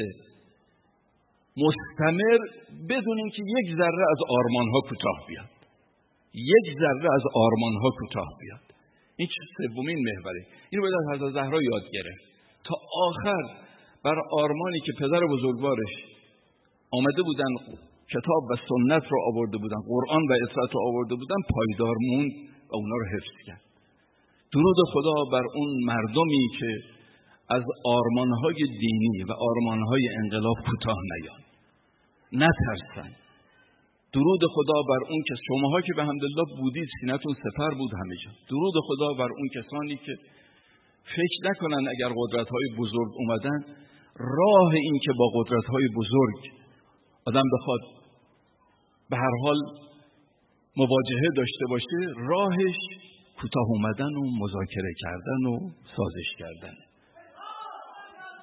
مستمر بدون اینکه یک ذره از آرمانها کوتاه بیاد. یک ذره از آرمانها کوتاه بیاد. این سومین محوره. اینو باید از حضرت زهرا یاد گرفت. تا آخر بر آرمانی که پدر بزرگوارش آمده بودن کتاب و سنت رو آورده بودن، قرآن و اطاعت رو آورده بودن، پایدار موند و اونا رو حفظ کرد. درود خدا بر اون مردمی که از آرمانهای دینی و آرمانهای انقلاب کوتاه نیان، نترسن. درود خدا بر اون که شماها که به حمدالله بودید سینه‌تون سپر بود همه جا. درود خدا بر اون کسانی که فکر نکنن اگر قدرت‌های بزرگ اومدن، راه این که با قدرت‌های بزرگ آدم بخواد به هر حال مواجهه داشته باشه، راهش کوتاه اومدن و مذاکره کردن و سازش کردن.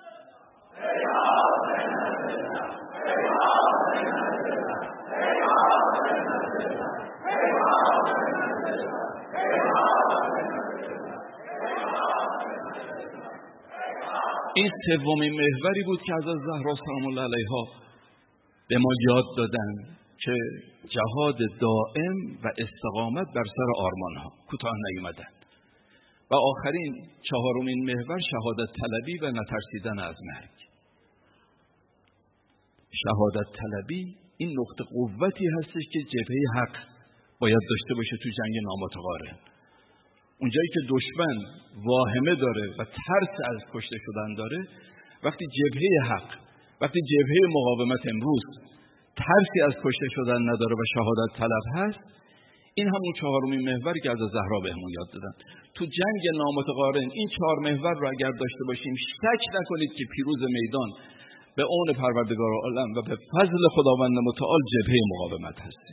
این سومین محوری بود که حضرت زهرا سلام الله علیها به ما یاد دادن که جهاد دائم و استقامت بر سر آرمانها، کوتاه نیومدن. و آخرین چهارمین محور شهادت طلبی و نترسیدن از مرگ. شهادت طلبی این نقطه قوتی هستش که جبهه حق باید داشته باشه تو جنگ نامتقارن. اونجایی که دشمن واهمه داره و ترس از کشته شدن داره، وقتی جبهه حق، وقتی جبهه مقاومت امروز ترسی از کشته شدن نداره و شهادت طلب هست، این همون چهارمین محوری که از زهرا بهمون یاد دادن. تو جنگ نامتقارن این چهار محور رو اگر داشته باشیم، شک نکنید که پیروز میدان به اون پروردگار عالم و به فضل خداوند متعال جبهه مقاومت هستش.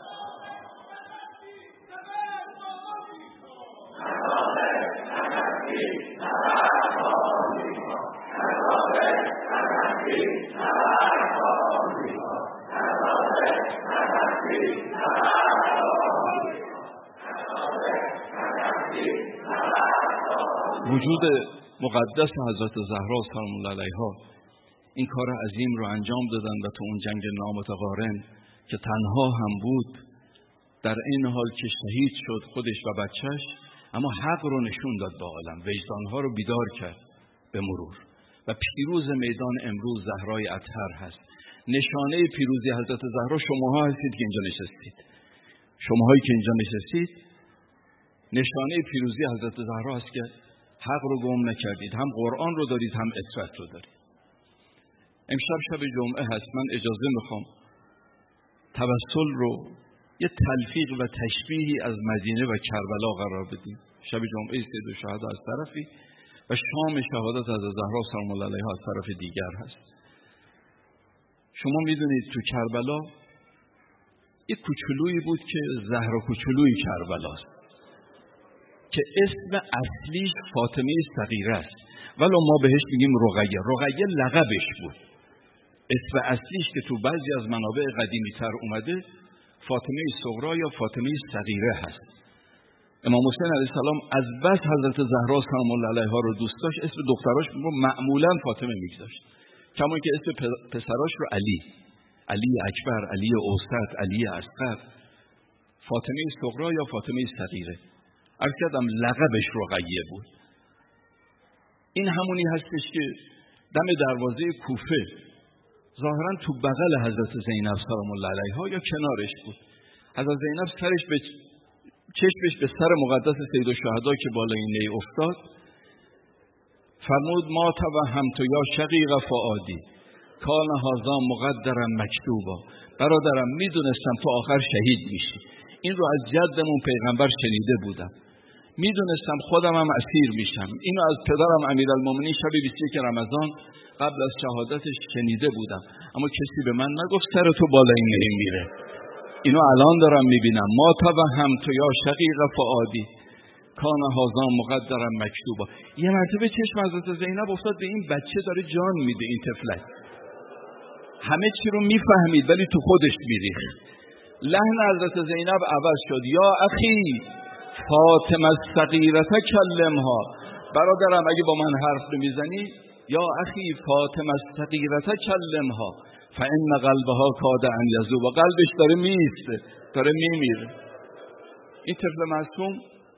وجود مقدس حضرت زهرا سلام الله علیها این کار عظیم رو انجام دادن و تو اون جنگ نامتقارن که تنها هم بود، در این حال که شهید شد خودش و بچهش، اما حق رو نشون داد به عالم، وجدانها رو بیدار کرد به مرور. و پیروز میدان امروز زهرای اطهر هست. نشانه پیروزی حضرت زهرا شماها هستید که اینجا نشستید. شماهایی که اینجا نشستید نشانه پیروزی حضرت زهرا هست که حق رو گم نکردید، هم قرآن رو دارید هم عترت رو دارید. امشب شب جمعه هست، من اجازه میخوام توسل رو یه تلفیق و تشبیهی از مدینه و کربلا قرار بدیم. شب جمعه سید الشهدا از طرفی و شام شهادت از زهرا سلام الله علیها از طرف دیگر هست. شما میدونید تو کربلا یه کوچولویی بود که زهرا کوچولوی کربلاست که اسم اصلیش فاطمه صغیره است، ولی ما بهش میگیم رقیه. رقیه لقبش بود. اسم اصلیش که تو بعضی از منابع قدیمی تر اومده فاطمه صغرا یا فاطمه صغیره هست. امام حسین علیه السلام از بس حضرت زهرا سلام الله علیها رو دوست داشت، اسم دختراش رو معمولا فاطمه میگذاشت، کما که اسم پسراش رو علی، علی اکبر، علی اوسط، علی اصغر، فاطمه صغرا یا فاطمه صغیره. عرض کردم لقبش رقیه بود. این همونی هستش که دم دروازه کوفه ظاهرا تو بغل حضرت زینب سلام الله علیها یا کنارش بود. حضرت زینب سرش به چشمش به سر مقدس سید الشهدا که بالای نی افتاد فرمود ما توهمت یا شقیق فؤادی کان هذا مقدرا مکتوبا. برادرم میدونستم تو آخر شهید میشی، این رو از جدمون پیغمبر شنیده بودم، میدونستم خودم هم اسیر میشم، اینو از پدرم امیرالمومنین شب بیست و یک رمضان قبل از شهادتش شنیده بودم، اما کسی به من نگفت سر تو بالای نی میره. اینو الان دارم میبینم. ما توهمت یا شقیق فؤادی کان هذا مقدرا مکتوبا. یه مرتبه چشم حضرت زینب افتاد به این بچه داره جان میده، این طفلک همه چی رو میفهمید ولی تو خودش میریخت. لحن حضرت زینب عوض شد. یا اخی فاطمه الصغیره کلمها. برادرم اگه با من حرف نمیزنی، یا اخی فاطمه الصغیره کلمها فان قلبها کاد ان یذوب. قلبش داره میسته، داره میمیره. این طفل معصوم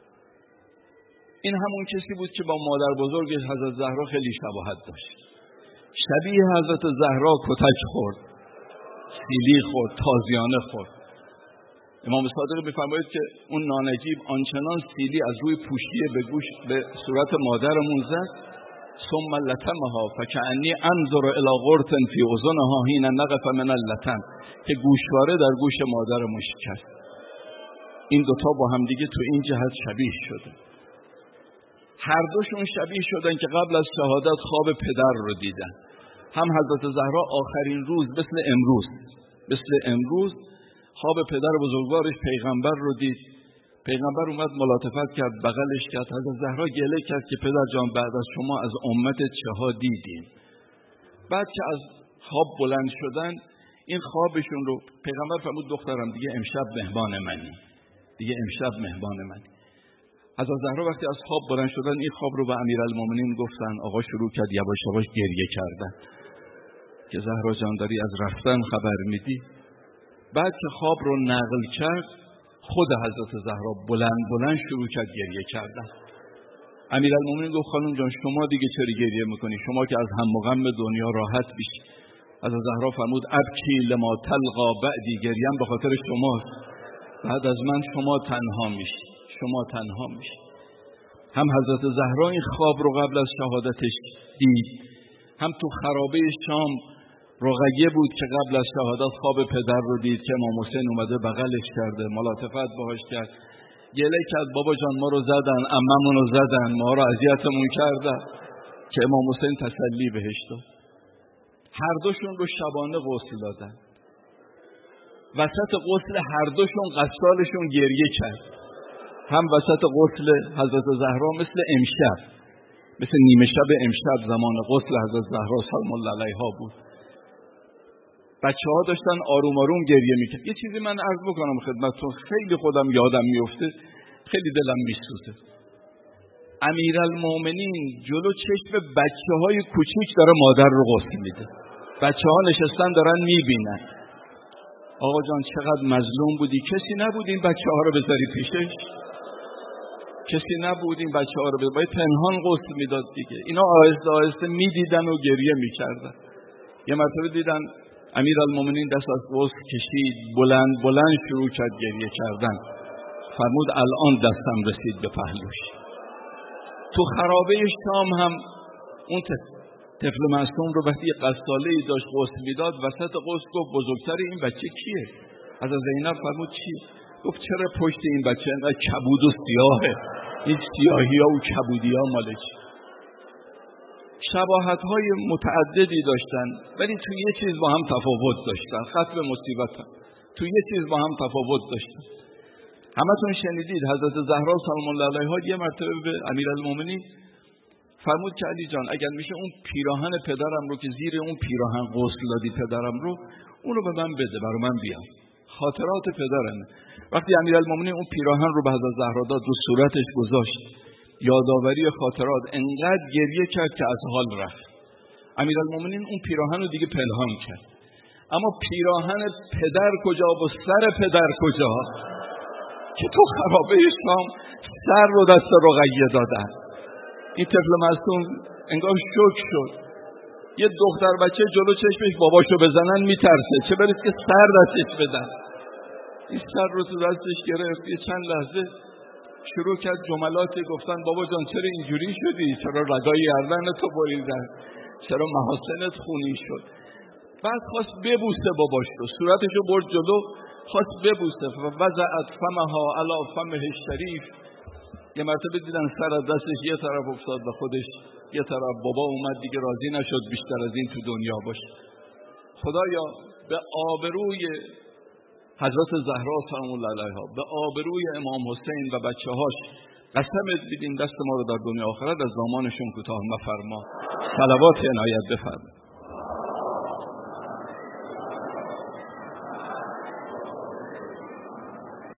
این همون کسی بود که با مادر بزرگش حضرت زهرا خیلی شباهت داشت. شبیه حضرت زهرا کتک خورد، سیلی خورد، تازیانه خورد. امام صادق میفرماید که اون نانجیب آنچنان سیلی از روی پوشیه به گوش به صورت مادرمون زد، ثم لتمها فکأنی انظر الی غرة فی اذنها حین نقف من اللتم، که گوشواره در گوش مادرمون شکست. این دوتا با هم دیگه تو این جهت شبیه شده. هر دوشون شبیه شدن که قبل از شهادت خواب پدر رو دیدن. هم حضرت زهرا آخرین روز مثل امروز مثل امروز خواب پدر بزرگوارش پیغمبر رو دید. پیغمبر اومد ملاطفت کرد، بغلش کرد. حضرت زهرا گله کرد که پدر جان بعد از شما از امتت چه ها دیدیم. بعد که از خواب بلند شدن این خوابشون رو پیغمبر فرمود دخترم دیگه امشب مهمان منی، دیگه امشب مهمان منی. حضرت زهرا وقتی از خواب بلند شدن این خواب رو به امیرالمومنین گفتن. آقا شروع کرد یواش یواش گریه کردن که زهرا جان داری از رفتن خبر میدی. بعد که خواب رو نقل کرد خود حضرت زهرا بلند بلند شروع کرد گریه کردن. امیرالمومنین گفت خانم جان شما دیگه چرا گریه میکنی؟ شما که از هم و غم دنیا راحت بشی. حضرت زهرا فرمود ابکی لما تلقا بعدی، گریم به خاطر شماست. بعد از من شما تنها میشی، شما تنها میشی. هم حضرت زهرا این خواب رو قبل از شهادتش دید، هم تو خرابه شام رقیه بود که قبل از شهادت خواب پدر رو دید که امام حسین اومده بغلش کرده، ملاطفت باهاش کرد، گله کرد بابا جان ما رو زدن، عممون رو زدن، ما رو اذیتمون کردن، که امام حسین تسلی بهش داد. هر دوشون رو شبانه غسل دادن. وسط غسل هر دوشون غسالشون گریه کرد. هم وسط غسل حضرت زهرا مثل امشب، مثل نیمه شب امشب زمان غسل حضرت زهرا سلام الله علیها بود. بچه ها داشتن آروم آروم گریه میکرد. یه چیزی من عرض بکنم خدمتتون، خیلی خودم یادم میفته، خیلی دلم میسوزه. امیرالمومنین جلو چشم بچه های کوچیک داره مادر رو غسل میده. بچه ها نشستن دارن میبینن. آقا جان چقدر مظلوم بودی، کسی نبود این بچه ها رو بذاری پیشش، کسی نبود این بچه ها رو بذاری، باید پنهان غسل میداد دیگه. اینا آهسته آهسته میدیدن و گریه میکردن. یه مرتبه دیدن امیرالمومنین دست از غسل کشید، بلند بلند شروع کرد گریه کردن. فرمود الان دستم رسید به پهلوش. تو خرابه شام هم اون طفل معصوم رو وقتی یه غساله‌ای داشت غسل میداد، وسط غسل گفت بزرگتر این بچه کیه؟ از زینب فرمود چی؟ گفت چرا پشت این بچه اینقدر کبود و سیاهه؟ این سیاهی ها و کبودی ها مال چی؟ شباهت های متعددی داشتن ولی توی یه چیز با هم تفاوت داشتن. ختم مصیبت هم توی یه چیز با هم تفاوت داشتن. همتون شنیدید حضرت زهرا سلام الله علیها یه مرتبه به امیرالمومنین فرمود که علی جان اگر میشه اون پیراهن پدرم رو که زیر اون پیراهن غسل دادی پدرم رو، اون رو به من بده، برای من بیار، خاطرات پدرمه. وقتی امیرالمومنین اون پیراهن رو به حضرت زهرا داد، رو صورتش گذاشت، یادآوری خاطرات، انقدر گریه کرد که از حال رفت. امیرالمومنین اون پیراهن رو دیگه پنهان کرد. اما پیراهن پدر کجا و سر پدر کجا که تو خرابه شام سر رو دست رقیه دادن. این طفل معصوم انگار شوک شد. یه دختر بچه جلو چشمش باباشو بزنن میترسه، چه برسه که سر دستش بدن. این سر رو تو دستش گرفت، یه چند لحظه شروع کرد جملاتی گفتن بابا جان چرا اینجوری شدی؟ چرا رگای گردن تو بریدن؟ چرا محاسنت خونی شد؟ بعد خواست ببوسه باباش رو، صورتشو برد جلو خواست ببوسه. وضعت فمها علی فمه شریف. یه مرتبه دیدن سر از دستش یه طرف افتاد و خودش یه طرف. بابا اومد دیگه راضی نشد بیشتر از این تو دنیا باشه. خدایا به آبروی حضرت زهرا سلام الله علیها، به آبروی امام حسین و بچه هاش قسمت بدیم دست ما رو در دنیا آخرت از دامانشون کوتاه مفرما. صلوات عنایت بفرما.